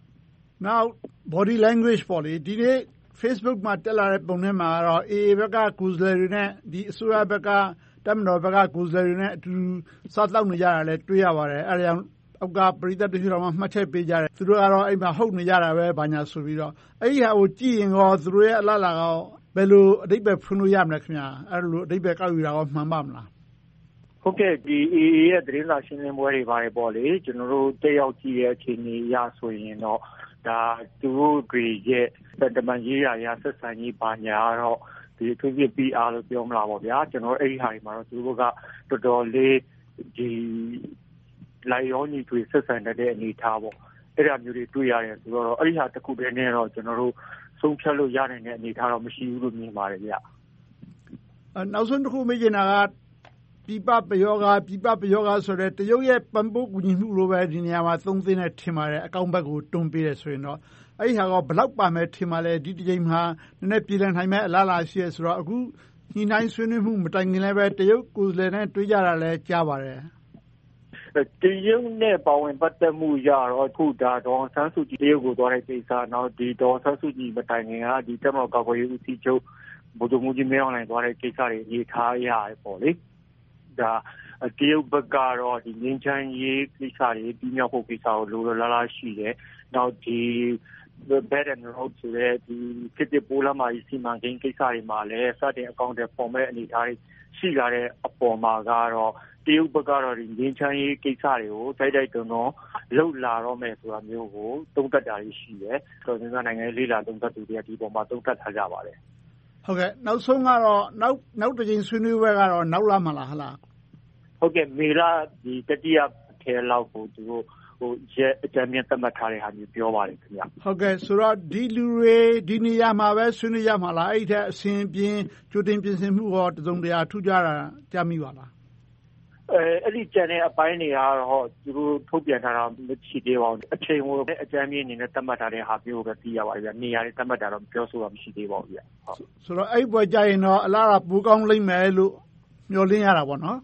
Now body language ပေါ့လေဒီနေ့ Facebook မှာတက်လာတဲ့ပုံထဲမှာတော့ AA ဘက်ကကိုယ်စားလှယ်တွေနဲ့ဒီအစိုးရဘက်ကတပ်မတော်ဘက်ကကိုယ်စားလှယ်တွေနဲ့အတူစားတောက်နေကြတာလည်းတွေ့ရပါတယ်အဲဒါကြောင့်အောက်ကပရိသတ်တွေတော့မှတ်ချက်ပေးကြတယ်သူတို့ကတော့အိမ်မှာဟုတ်နေကြတာပဲဘာညာဆိုပြီးတော့အဲ့ဒီဟာကိုကြည့်ရင်ရောသူတို့ရဲ့အလားအလာကဘယ်လိုအဓိပ္ပာယ်ဖွင့်လို့ရမလဲခင်ဗျာအဲ့လိုအဓိပ္ပာယ်ကောက်ယူတာရောမှန်ပါမလားဟုတ်ကဲ့ဒီ AA ရဲ့သတင်းစာရှင်းလင်းပွဲတွေပါတယ်ပေါ့လေကျွန်တော်တို့တက်ရောက်ကြည့်တဲ့အခြေအနေအရဆိုရင်တော့ဒါသူတို့တွေရဲ့တမန်ရေးရာဆက်ဆံရေးဘာညာတော့ဒီသူပြ PR လို့ပြောမလားပေါ့ဗျာကျွန်တော်အဲ့ဒီဟာတွေမှာတော့သူတို့ကတော်တော်လေးဒီလိုက်ရောညီတွေဆက်ဆံတဲ့အနေအထားပေါ့အဲ့ဒါမျိုးတွေတွေ့ရတယ်ဆိုတော့အဲ့ဒီဟာတစ်ခုတည်းနဲ့တော့ကျွန်တော်တို့ဆုံးဖြတ်လို့ရနိုင်တဲ့အနေအထားတော့မရှိဘူးလို့မြင်ပါတယ်ဗျနောက်ဆုံးတစ်ခုမေးချင်တာကပြပပယောဂဆိုတဲ့တရုတ်ရဲ့ပံ့ပိုးကူညီမှုလိုပဲဒီနေရာမှာသုံးသင်းနဲ့ထင်ပါတယ်အကောင့်ဘက်ကိုတွန်းပေးတယ်ဆိုရင်တော့အဲ့ဒီဟာကဘယ်လောက်ပါမယ်ထင်ပါလဲဒီတစ်ချိန်မှာနည်းနည်းပြည်လည်နိုင်မဲ့အလားအလာရှိရဆိုတော့အခုညီနိုင်ဆွေးနွေးမှုမတိုင်ခင်လည်းပဲတရုတ်ကိုယ်စားလှယ်နဲ့တွေ့ကြတာလည်းကြားပါတယ်တရုတ်နဲ့ပါဝင်ပတ်သက်မှုရတော့အခုဒါဒေါ်ဆန်းစုကြည်တရုတ်ကိုသွားတဲ့ကိစ္စနောက်ဒီဒေါ်ဆန်းစုကြည်မတိုင်ခင်ကဒီတက်မတော်ကာကွယ်ရေးဦးစီးချုပ်ဗိုလ်ချုပ်မှူးကြီးမင်းအောင်လှိုင်သွားတဲ့ကိစ္စတွေရေးထားရတယ်ပေါ့လေဒါတရုတ်ဘက်ကတော့ဒီငင်းချမ်းရေးကိစ္စတွေပြီးမြောက်ဖို့ကိစ္စကိုလိုလိုလားလားရှိတယ်နောက်ဒီ Bed and Road ဆိုတဲ့ဒီစစ်တပ်ပိုးလာမှစီမံကိန်းကိစ္စတွေမှာလည်းစတင်အကောင့်တွေပေါ်မဲ့အနေအထားတွေရှိလာတဲ့အပေါ်မှာကတော့တရုတ်ဘက်ကတော့ဒီငင်းချမ်းရေးကိစ္စတွေကိုတိုက်တွန်းလှုပ်လာတော့မယ်ဆိုတာမျိုးကိုသုံးသပ်တာရှိတယ်ဆိုတော့နိုင်ငံရေးလေးလာသုံးသပ်သူတွေကဒီပေါ်မှာသုံးသပ်ထားကြပါတယ်ဟုတ်ကဲ့နောက်ဆုံးကတော့နောက်တစ်ချိန်ဆွေးနွေးပွဲကတော့နောက်လာမှလားဟလားဟုတ်ကဲ့မေလဒီတတိယထဲလောက်ကိုသူတို့ဟရက်အကြမ်းမြင့်သတ်မှတ်ထားတဲ့ဟာမျိုးပြောပါတယ်ခင်ဗျာဟုတ်ကဲ့ဆိုတော့ဒီလူတွေဒီနေရာမှာပဲဆွေးနွေးရမှာလားအဲ့ထက်အစဉ်ပြင်းကြိုတင်ပြင်ဆင်မှုရောတစုံတရာထူးခြားတာကြားမိပါလားအဲ့ဒီကျန်တဲ့အပိုင်းတွေကတော့သူတို့ထုတ်ပြန်ထားတာမရှိသေးပါဘူးအချိန်ကိုအကြမ်းမြင့်အနေနဲ့သတ်မှတ်ထားတဲ့ဟာမျိုးကိုပဲသိရပါတယ်ဗျနေရာတွေသတ်မှတ်တာတော့ပြောဆိုတာမရှိသေးပါဘူးဗျဟုတ်ဆိုတော့အဲ့ပွဲကြရင်တော့အလားအလာပိုကောင်းလိမ့်မယ်လို့မျှော်လင့်ရတာပေါ့နော်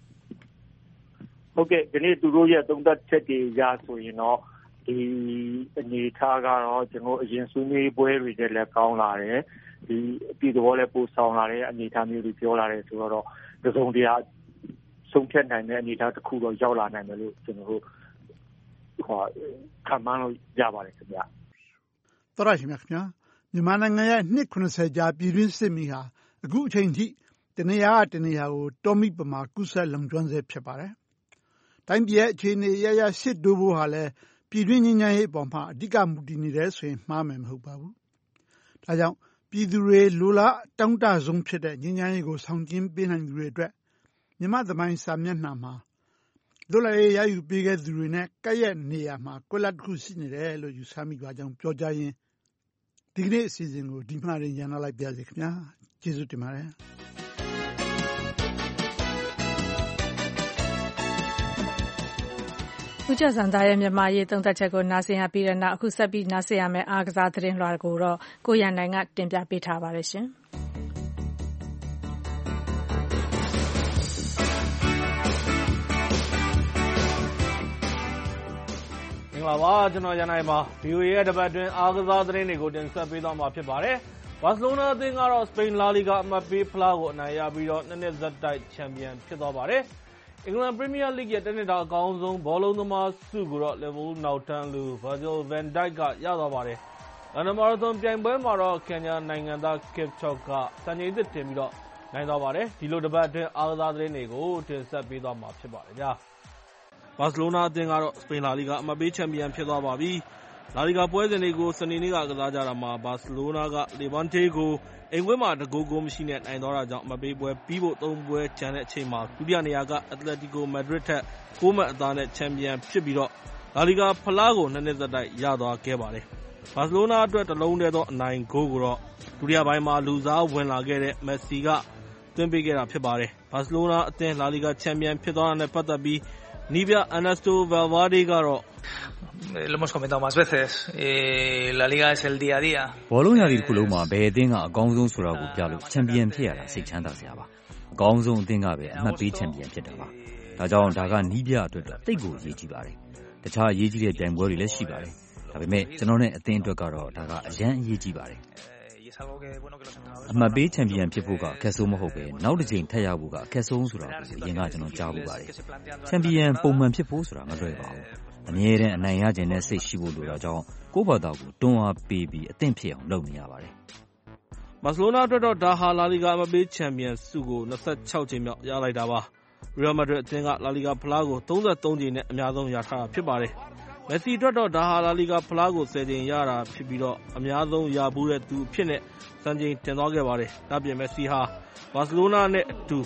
ဟုတ်ကဲ့ဒီနေ့သူတို့ရဲ့သုံးသပ်ချက်တွေရဆိုရင်တော့ဒီအနေထားကတော့ကျွန်တော်အရင်ဆွေးနွေးပွဲတွေလည်းကောင်းလာတယ်ဒီအပြည်တော်လည်းပို့ဆောင်လာတဲ့အနေထားမျိုးတွေပြောလာတယ်ဆိုတော့တစုံတရာဆုံးဖြတ်နိုင်တဲ့အနေအထားတစ်ခုတော့ရောက်လာနိုင်တယ်လို့ကျွန်တော်တို့ခံမှန်းလို့ရပါတယ်ခင်ဗျာတော်ရရှိမြခင်ဗျာမြန်မာနိုင်ငံရဲ့နှစ်90ကြာပြည်တွင်းစစ်မီဟာအခုအချိန်ထိတနေရာတနေရာကိုတောမိပမာကုဆက်လုံကျွမ်းစေဖြစ်ပါတယ်တိုင်းပြည်ရဲ့အခြေအနေရရစစ်တိုးဖို့ဟာလည်းပြည်တွင်းငြိမ်းချမ်းရေးအပေါ်မှာအဓိကမူတည်နေတယ်ဆိုရင်မှားမယ်မဟုတ်ပါဘူးဒါကြောင့်ပြည်သူတွေလိုလားတောင်းတဆုံးဖြစ်တဲ့ငြိမ်းချမ်းရေးကိုဆောင်ကျဉ်ပေးနိုင်သူတွေအတွက်မြန်မာသမိုင်းစာမျက်နှာမှာလွတ်လပ်ရေးရယူပေးခဲ့သူတွေနဲ့ကပ်ရဲ့နေရာမှာကွက်လပ်တစ်ခုရှိနေတယ်လို့ယူဆမိပါကြောင်းပြောကြားရင်းဒီကနေ့အစီအစဉ်ကိုဒီမှာရင်ရန်လိုက်ပါရစေခင်ဗျာကျေးဇူးတင်ပါတယ်ဦးကျော်စံသားရဲ့မြန်မာရေးသုံးသပ်ချက်ကိုနားဆင်ရပြီးတဲ့နောက်အခုဆက်ပြီးနားဆင်ရမယ့်အားကစားသတင်းလွှာကိုတော့ကိုရန်နိုင်ကတင်ပြပေးထားပါတယ်ရှင်။မင်္ဂလာပါကျွန်တော်ရန်နိုင်ပါ VOA ရဲ့တပတ်တွင်အားကစားသတင်းတွေကိုတင်ဆက်ပေးသွားမှာဖြစ်ပါတယ်။ဘာစီလိုနာအသင်းကတော့စပိန်လာလီဂါအမှတ်ပေးဖလားကိုအနိုင်ရပြီးတော့နှစ်နှစ်ဆက်တိုက်ချန်ပီယံဖြစ်သွားပါတယ်။အင်္ဂလန်ပရီးမီးယားလိဂ်ရဲ့တနှစ်တာအကောင်းဆုံးဘောလုံးသမားဆုကိုတော့ Liverpool နောက်တန်းလူ Virgil van Dijk ကရသွားပါတယ်။လန်ဒန်မာရသွန်ပြိုင်ပွဲမှာတော့ကန်ညာနိုင်ငံသား Kipchoge ကစံချိန်သစ်တင်ပြီးတော့နိုင်သွားပါတယ်။ဒီလိုတပတ်အတွင်းအားကစားသတင်းတွေကိုတင်ဆက်ပေးသွားမှာဖြစ်ပါတယ်ဗျာ။ဘာစီလိုနာအသင်းကတော့စပိန်လာလီဂါအမှတ်ပေးချန်ပီယံဖြစ်သွားပါပြီ။လာလီဂါပွဲစဉ်တွေကိုစနေနေ့ကကစားကြတာမှာဘာစီလိုနာကလေဗန်တေးကိုအိမ်ကွင်းမှာတကူကိုမရှိနဲ့နိုင်သွားတာကြောင့်အမှတ်ပေးပွဲပြီးဖို့3ပွဲကျန်တဲ့အချိန်မှာဒုတိယနေရာကအက်တလက်တီကိုမက်ဒရစ်ထက်6မှတ်အသာနဲ့ချန်ပီယံဖြစ်ပြီးတော့လာလီဂါဖလားကိုနှစ်နှစ်သက်တိုက်ရသွားခဲ့ပါတယ်။ဘာစီလိုနာအတွက်တလုံးတည်းသောအနိုင်ဂိုးကိုတော့ဒုတိယပိုင်းမှာလူစားဝင်လာခဲ့တဲ့မက်ဆီကသွင်းပေးခဲ့တာဖြစ်ပါတယ်။ဘာစီလိုနာအသင်းလာလီဂါချန်ပီယံဖြစ်သွားတာနဲ့ပတ်သက်ပြီးနီးပြ Ernesto Valverde ကတော့ lo hemos comentado más veces la liga es el día a día ဘောလုံးရာသီတစ်ခုလုံးမှာဘယ်အသင်းကအကောင်းဆုံးဆိုတာကိုပြလို့ချန်ပီယံဖြစ်ရတာစိတ်ချမ်းသာစရာပါအကောင်းဆုံးအသင်းကပဲအမှတ်ပေးချန်ပီယံဖြစ်တာပါဒါကြောင့်ဒါကနီးပြအတွက်တော့တိတ်ကိုအရေးကြီးပါတယ်တခြားအရေးကြီးတဲ့ပြိုင်ပွဲတွေလည်းရှိပါတယ်ဒါပေမဲ့ကျွန်တော်နဲ့အသင်းအတွက်ကတော့ဒါကအရန်အရေးကြီးပါတယ်အမှတ်ပေးချန်ပီယံဖြစ်ဖို့ကအခက်ဆုံးမဟုတ်ပဲနောက်တစ်ချိန်ထပ်ရဖို့ကအခက်ဆုံးဆိုတာကိုအရင်ကကျွန်တော်ကြားဖို့ပါတယ်ချန်ပီယံပုံမှန်ဖြစ်ဖို့ဆိုတာမလွယ်ပါဘူးအမြဲတမ်းအနိုင်ရခြင်းနဲ့စိတ်ရှိဖို့လိုတာကြောင့်ကိုယ့်ဘာသာကိုတွန်းအားပေးပြီးအသင့်ဖြစ်အောင်လုပ်နေရပါတယ်ဘာစီလိုနာအတွက်တော့ဒါဟာလာလီဂါအမှတ်ပေးချန်ပီယံဆုကို26ချိန်မြောက်ရလိုက်တာပါရီယယ်မက်ဒရစ်အသင်းကလာလီဂါဖလားကို33ချိန်နဲ့အများဆုံးရထားတာဖြစ်ပါတယ်မက်ဆီအတွက်တော့ဒါဟာလာလီဂါဖလားကို10ချိန်ရတာဖြစ်ပြီးတော့အများဆုံးရဘူးတဲ့သူအဖြစ်နဲ့စံချိန်တင်သွားခဲ့ပါတယ်။ဒါပြင်မက်ဆီဟာဘာစီလိုနာနဲ့အတူ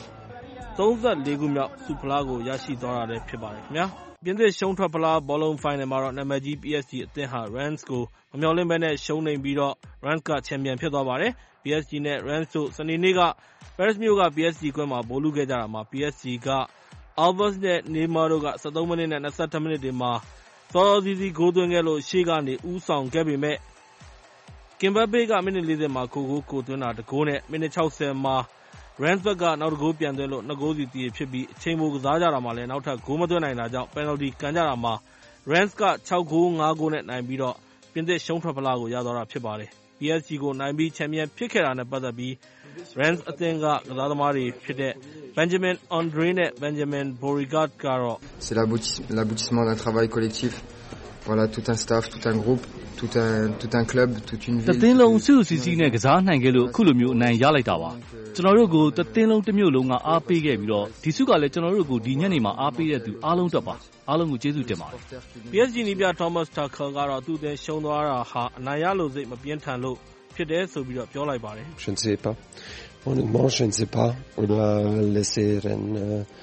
34ခုမြောက်ဆုဖလားကိုရရှိသွားတာလည်းဖြစ်ပါတယ်ခင်ဗျာ။ပြင်သစ်ရှုံးထွက်ဖလားဘောလုံးဖိုင်နယ်မှာတော့နာမည်ကြီး PSG အသင်းဟာ Rennes ကိုမမျှော်လင့်ဘဲနဲ့ရှုံးနိမ့်ပြီးတော့ Rennes ကချန်ပီယံဖြစ်သွားပါတယ်။ PSG နဲ့ Rennes တို့စနေနေ့က Paris မြို့က PSG ကွင်းမှာဗိုလ်လုခဲ့ကြတာမှာ PSG က Alves နဲ့ Neymar တို့က73မိနစ်နဲ့22မိနစ်တွေမှာစောစောစီးစီးဂိုးသွင်းခဲ့လို့ရှေ့ကနေဦးဆောင်ခဲ့ပေမဲ့ကင်ဘပ်ဘေးကမိနစ်40မှာကိုသွင်းတာတကိုးနဲ့မိနစ်60မှာ Rennes ဘက်ကနောက်တကိုးပြန်သွင်းလို့2ဂိုးစီတည်ဖြစ်ပြီးအချိန်ပိုကစားကြတာမှာလည်းနောက်ထပ်ဂိုးမသွင်းနိုင်တာကြောင့်ပယ်နယ်တီကန်ကြတာမှာ Rennes က6ဂိုး5ဂိုးနဲ့နိုင်ပြီးတော့ပြင်သစ်ရှုံးထွက်ဖလားကိုရသွားတာဖြစ်ပါတယ်။ PSG ကိုနိုင်ပြီးချန်ပီယံဖြစ်ခဲ့တာနဲ့ပတ်သက်ပြီး Rennes အသင်းကကစားသမားတွေဖြစ်တဲ့ Benjamin Andre နဲ့ Benjamin Beauregard ကတော့ C'est l'aboutissement d'un travail collectif. Voilà, tout un staff, tout un groupe, tout un club, toute une ville. တသင်းလုံးစုစည်းစည်းနဲ့ကစားနိုင်ခဲ့လို့အခုလိုမျိုးအနိုင်ရလိုက်တာပါကျွန်တော်တို့ကိုတသင်းလုံးတစ်မျိုးလုံးကအားပေးခဲ့ပြီးတော့ဒီစုကလည်းကျွန်တော်တို့ကိုဒီညနေမှာအားပေးတဲ့သူအားလုံးအတွက်ပါအားလုံးကိုကျေးဇူးတင်ပါတယ် PSG နီးပြ Thomas Tuchel ကတော့သူ့အသင်းရှုံးသွားတာဟာအနိုင်ရလို့စိတ်မပြင်းထန်လို့ဖြစ်တယ်ဆိုပြီးတော့ပြောလိုက်ပါတယ် Je ne sais pas. Honnêtement, je ne sais pas. On doit laisser Rennes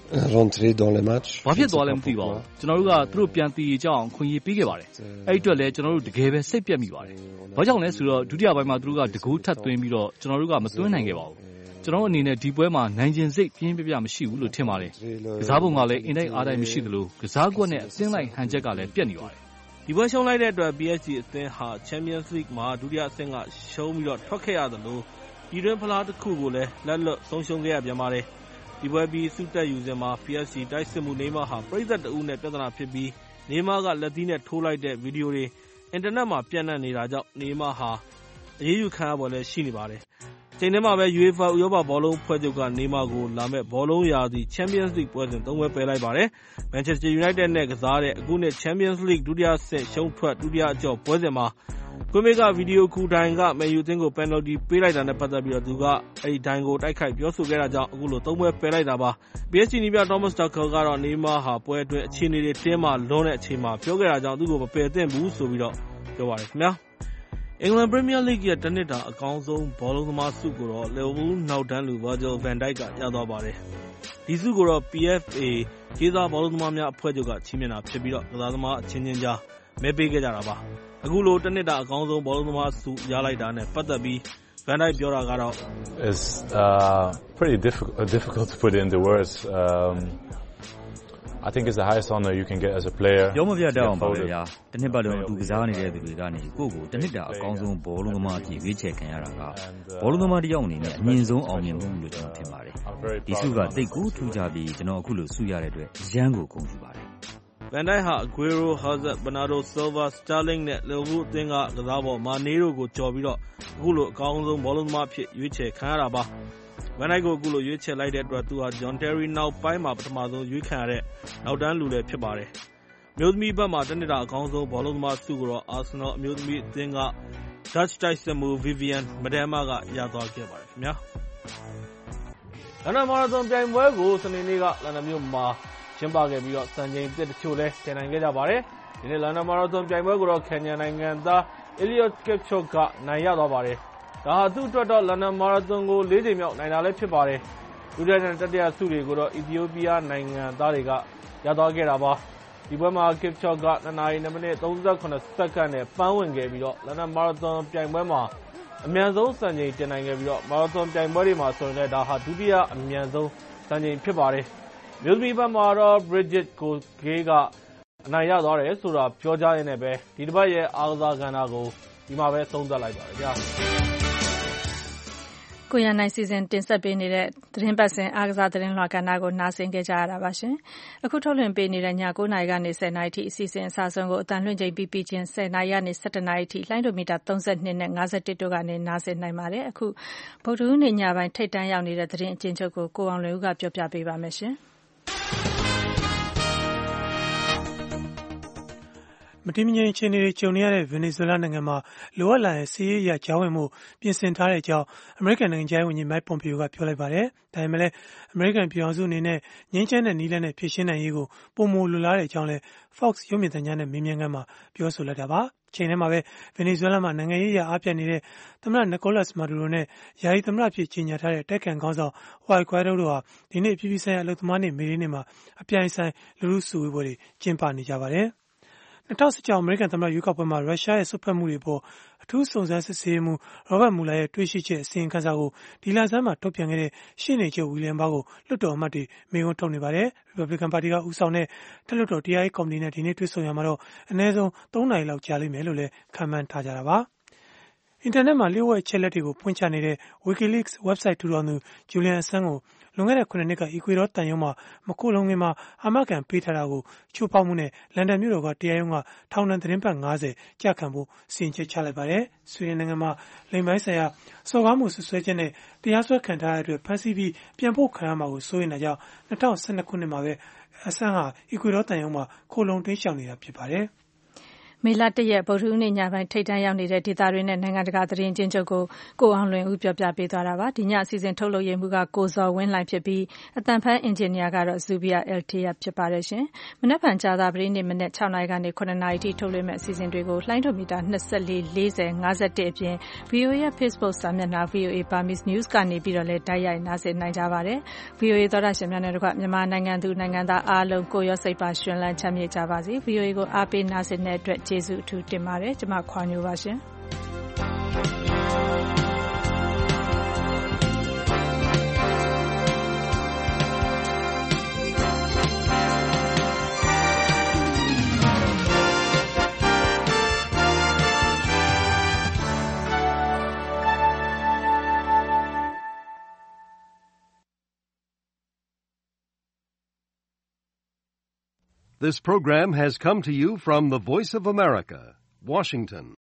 rentrer dans les matchs ဘာဖြစ်သွားလဲမသိပါဘူးကျွန်တော်တို့ကသူတို့ပြန်တည်ကြအောင်ခွင့်ရေးပေးခဲ့ပါတယ်အဲ့ဒီအတွက်လည်းကျွန်တော်တို့တကယ်ပဲစိတ်ပြက်မိပါတယ်ဘာကြောင့်လဲဆိုတော့ဒုတိယပိုင်းမှာသူတို့ကတကူးထပ်သွင်းပြီးတော့ကျွန်တော်တို့ကမသွင်းနိုင်ခဲ့ပါဘူးကျွန်တော်အနေနဲ့ဒီပွဲမှာနိုင်ကျင်စိတ်ပြင်းပြပြမရှိဘူးလို့ထင်ပါတယ်ကစားပုံကလည်းအင်တိုက်အားတိုက်မရှိသလိုကစားကွက်နဲ့အသင်းလိုက်ဟန်ချက်ကလည်းပြက်နေပါတယ်ဒီပွဲရှုံးလိုက်တဲ့အတွက် PSG အသင်းဟာ Champions League မှာဒုတိယအဆင့်ကရှုံးပြီးတော့ထွက်ခဲ့ရသလိုပြည်တွင်းဖလားတစ်ခုကိုလည်းလက်လွတ်ဆုံးရှုံးခဲ့ရပြန်ပါတယ်ဒီပွဲပြီးစုတက်ယူစဉ်မှာ PSG တိုက်စစ်မှုနေမာဟာပရိသတ်တအုပ်နဲ့ပြဿနာဖြစ်ပြီးနေမာကလက်သီးနဲ့ထိုးလိုက်တဲ့ဗီဒီယိုတွေအင်တာနက်မှာပြန့်နှံ့နေတာကြောင့်နေမာဟာအရေးယူခံရပေါ်လည်းရှိနေပါတယ်ချိန်ထဲမှာပဲ UEFA ဥရောပဘောလုံးဖွဲ့ချုပ်ကနေမာကိုလာမဲ့ဘောလုံးရာသီ Champions League ပွဲစဉ်၃ပွဲပယ်လိုက်ပါတယ်။ Manchester United နဲ့ကစားတဲ့အခုနှစ် Champions League ဒုတိယဆင့်ရှုံးထွက်ဒုတိယအကျော့ပွဲစဉ်မှာကွန်မေကဗီဒီယိုကူတိုင်ကမန်ယူအသင်းကိုပယ်နယ်တီပေးလိုက်တာနဲ့ပတ်သက်ပြီးတော့သူကအဲ့ဒီတိုင်ကိုတိုက်ခိုက်ပြောဆိုခဲ့တာကြောင့်အခုလို၃ပွဲပယ်လိုက်တာပါ။ PSG နီးပြ Thomas Tuchel ကတော့နေမာဟာပွဲအတွင်းအခြေအနေတွေတင်းမာလွန်းတဲ့အချိန်မှာပြောခဲ့တာကြောင့်သူ့ကိုမပယ်သင့်ဘူးဆိုပြီးတော့ပြောပါတယ်ခင်ဗျာ။အင်္ဂလန်ပရီးမီးယားလိဂ်ရဲ့တနှစ်တာအကောင်းဆုံးဘောလုံးသမားဆုကိုတော့ Liverpool နောက်တန်းလူ Virgil van Dijk ကရသွားပါတယ်။ဒီဆုကိုတော့ PFA ကြေးစားဘောလုံးသမားများအဖွဲ့ချုပ်ကချီးမြှင့်တာဖြစ်ပြီးတော့ကစားသမားအချင်းချင်းကြားမဲပေးခဲ့ကြတာပါ။အခုလိုတနှစ်တာအကောင်းဆုံးဘောလုံးသမားဆုရလိုက်တာနဲ့ပတ်သက်ပြီး Van Dijk ပြောတာကတော့ It's pretty difficult to put it into words. I think it's the highest honor you can get as a player. ပြောမပြတတ်အောင်ပါပဲဗျာ။တစ်နှစ်ပတ်လုံးအတူကစားနေတဲ့သူတွေကနေကိုယ့်ကိုတစ်နှစ်တာအကောင်းဆုံးဘောလုံးသမားအဖြစ်ရွေးချယ်ခံရတာကဘောလုံးသမားတစ်ယောက်အနေနဲ့အမြင့်ဆုံးအောင်မြင်မှုလို့ကျွန်တော်ထင်ပါတယ်။ဒီဆုကတိတ်ကိုထူးခြားပြီးကျွန်တော်အခုလိုဆုရတဲ့အတွက်ရမ်းကိုဂုဏ်ယူပါတယ်။ Van Dijk ဟာ Aguero, Hazard, Bernardo Silva, Sterling နဲ့ Liverpool အသင်းကကစားပေါ် Mane တို့ကိုကျော်ပြီးတော့အခုလိုအကောင်းဆုံးဘောလုံးသမားအဖြစ်ရွေးချယ်ခံရတာပါ။ Van Dijk ကိုအခုလိုရွေးချယ်လိုက်တဲ့အတွက်သူဟာ John Terry နောက်ပိုင်းမှာပထမဆုံးရွေးခံရတဲ့နောက်တန်းလူလည်းဖြစ်ပါတယ်။မျိုးသမီးဘက်မှာတနှစ်တာအကောင်းဆုံးဘောလုံးသမားဆုကိုတော့ Arsenal အမျိုးသမီးအသင်းက Dutch တိုက်စစ်မှု Vivianne Miedema ကရသွားခဲ့ပါတယ်ခင်ဗျာ။လန်ဒန်မာရသွန်ပြိုင်ပွဲကိုစနေနေ့ကလန်ဒန်မြို့မှာကျင်းပခဲ့ပြီးတော့စံချိန်သစ်တချို့လည်းတင်နိုင်ခဲ့ကြပါတယ်။ဒီနေ့လန်ဒန်မာရသွန်ပြိုင်ပွဲကိုတော့ကန်ညာနိုင်ငံသား Eliud Kipchoge ကနိုင်ရသွားပါတယ်။ဒါဟာသူ့အတွက်တော့လန်ဒန်မာရသွန်ကို၄ချိန်မြောက်နိုင်တာလည်းဖြစ်ပါတယ်။ဒုတိယနဲ့တတိယဆုတွေကိုတော့အီသီယိုးပီးယားနိုင်ငံသားတွေကရသွားခဲ့တာပါ။ဒီပွဲမှာ Kipchoge က2နာရီ2မိနစ်38စက္ကန့်နဲ့ပန်းဝင်ခဲ့ပြီးတော့လန်ဒန်မာရသွန်ပြိုင်ပွဲမှာအမြန်ဆုံးစံချိန်တင်နိုင်ခဲ့ပြီးတော့မာရသွန်ပြိုင်ပွဲတွေမှာဆိုရင်လည်းဒါဟာဒုတိယအမြန်ဆုံးစံချိန်ဖြစ်ပါတယ်။မျိုးသမီးဘက်မှာတော့ Bridget Koskei ကအနိုင်ရသွားတယ်ဆိုတာပြောကြရင်းနဲ့ပဲဒီတစ်ပတ်ရဲ့အားကစားကဏ္ဍကိုဒီမှာပဲသုံးသပ်လိုက်ပါတယ်ဗျာ။ကိုရနိုင်စီစဉ်တင်ဆက်ပေးနေတဲ့သတင်းပတ်စဉ်အားကစားသတင်းလွှာကဏ္ဍကိုနားဆင်ကြရတာပါရှင်။အခုထုတ်လွှင့်ပေးနေတဲ့ည9:00နာရီကနေ10:00နာရီထိအစီအစဉ်အစဆုံးကိုအတန်လွှင့်ချိန်ပြီးချင်း10:00နာရီကနေ17:00နာရီထိလိုင်းဒိုမီတာ32နဲ့51တို့ကနေနားဆင်နိုင်ပါတယ်။အခုဗုဒ္ဓဟူးနေ့ညပိုင်းထိပ်တန်းရောက်နေတဲ့သတင်းအကျဉ်းချုပ်ကိုကိုအောင်လွင်ဦးကပြောပြပေးပါမယ်ရှင်။မတည်မငြိမ်အခြေအနေတွေကြုံနေရတဲ့ဗင်နီဇွဲလားနိုင်ငံမှာလိုအပ်လာတဲ့စစ်ရေးအရကြားဝင်မှုပြင်ဆင်ထားတဲ့အကြောင်းအမေရိကန်နိုင်ငံခြားရေးဝန်ကြီး Mike Pompeo ကပြောလိုက်ပါတယ်။ဒါပေမဲ့လည်းအမေရိကန်ပြည်ထောင်စုအနေနဲ့ငြိမ်းချမ်းတဲ့နည်းလမ်းနဲ့ဖြေရှင်းနိုင်ရေးကိုပုံမလိုလားတဲ့အကြောင်းလဲ Fox ရုပ်မြင်သံကြားနဲ့မေးမြန်းခန်းမှာပြောဆိုလိုက်တာပါ။ချိန်ထဲမှာပဲဗင်နီဇွဲလားမှာနိုင်ငံရေးအရအားပြတ်နေတဲ့သမ္မတ Nicolas Maduro နဲ့ယာယီသမ္မတဖြစ်ကြေညာထားတဲ့တိုက်ခိုက်ခေါင်းဆောင် Juan Guaido တို့ဟာဒီနေ့ပြည်ပဆိုင်ရာအလုပ်သမားနေ့မေးနေ့မှာအပြိုင်ဆိုင်လူထုစုဝေးပွဲတွေကျင်းပနေကြပါတယ်။2016အမေရိကန်သမ္မတရွေးကောက်ပွဲမှာရုရှားရဲ့စွက်ဖက်မှုတွေအပေါ်အထူးစုံစမ်းစစ်ဆေးမှုရောဘတ်မူလာရဲ့တွေ့ရှိချက်အစီရင်ခံစာကိုဒီလဆန်းမှာထုတ်ပြန်ခဲ့တဲ့ရှေ့နေချုပ်ဝီလျံဘာကိုလွှတ်တော်အမတ်တွေမေးခွန်းထုတ်နေပါတယ်။ Republican ပါတီကဦးဆောင်တဲ့ထက်လွှတ်တော်တရားရေးကော်မတီနဲ့ဒီနေ့တွေ့ဆုံရမှာတော့အနည်းဆုံး3နာရီလောက်ကြာလိမ့်မယ်လို့လည်းခန့်မှန်းထားကြတာပါ။အင်တာနက်မှာလျှို့ဝှက်ချက်လက်တွေကိုဖွင့်ချနေတဲ့ WikiLeaks website ထူထောင်သူ Julian Assange ကိုလွန်ခဲ့တဲ့9နှစ်ကအီကွေဒေါသံရုံးမှာမခိုလုံခင်မှာအာမခံပေးထားတာကိုချိုးဖောက်မှုနဲ့လန်ဒန်မြို့တော်ကတရားရုံးကထောင်ဒဏ်သတင်းပတ်50ကြာခံဖို့စီရင်ချက်ချလိုက်ပါတယ်။ဆွီဒင်နိုင်ငံမှာလိင်ပိုင်းဆိုင်ရာစော်ကားမှုဆွဆွဲချက်နဲ့တရားစွဲခံထားရတဲ့အတွက်ဖမ်းဆီးပြီးပြန်ပို့ခံရမှာကိုစိုးရိမ်တာကြောင့်2012ခုနှစ်မှာပဲAssangeဟာအီကွေဒေါသံရုံးမှာခိုလုံတိမ်းရှောင်နေတာဖြစ်ပါတယ်။မေလ 1 ရက်ဗုဒ္ဓဟူးနေ့ညပိုင်းထိပ်တန်းရောက်နေတဲ့ဒေသတွင်းနဲ့နိုင်ငံတကာသတင်းကျဉ်းချုပ်ကိုအောင်လွင်ဦးပြောပြပေးသွားတာပါ။ဒီညအစီအစဉ်ထုတ်လုပ်ရေးမှူးကကိုဇော်ဝင်းလှိုင်ဖြစ်ပြီးအသံဖန်အင်ဂျင်နီယာကတော့ဇူဘီယာအယ်တီယာဖြစ်ပါတယ်ရှင်။မနက်ဖြန်ကြာသပတေးနေ့မနက်6 နာရီကနေ9 နာရီထိထုတ်လွှင့်မယ့်အစီအစဉ်တွေကိုလှိုင်းဒိုမီတာ24 40 51အပြင် VOA ရဲ့ Facebook စာမျက်နှာ VOA Burmese News ကနေပြီးတော့လည်းတိုက်ရိုက်နားဆင်နိုင်ကြပါတယ်။ VOA သောတာရှင်များနဲ့တကွမြန်မာနိုင်ငံသူနိုင်ငံသားအားလုံးကိုရောစိတ်ပါရှင်လန်းချမ်းမြေ့ကြပါစေ။ VOA ကိုအားပေးနားဆင်တဲ့အတွက်ကျေးဇူးအထူးတင်ပါတယ်။ကျွန်မခွာညိုပါရှင်။ This program has come to you from the Voice of America, Washington.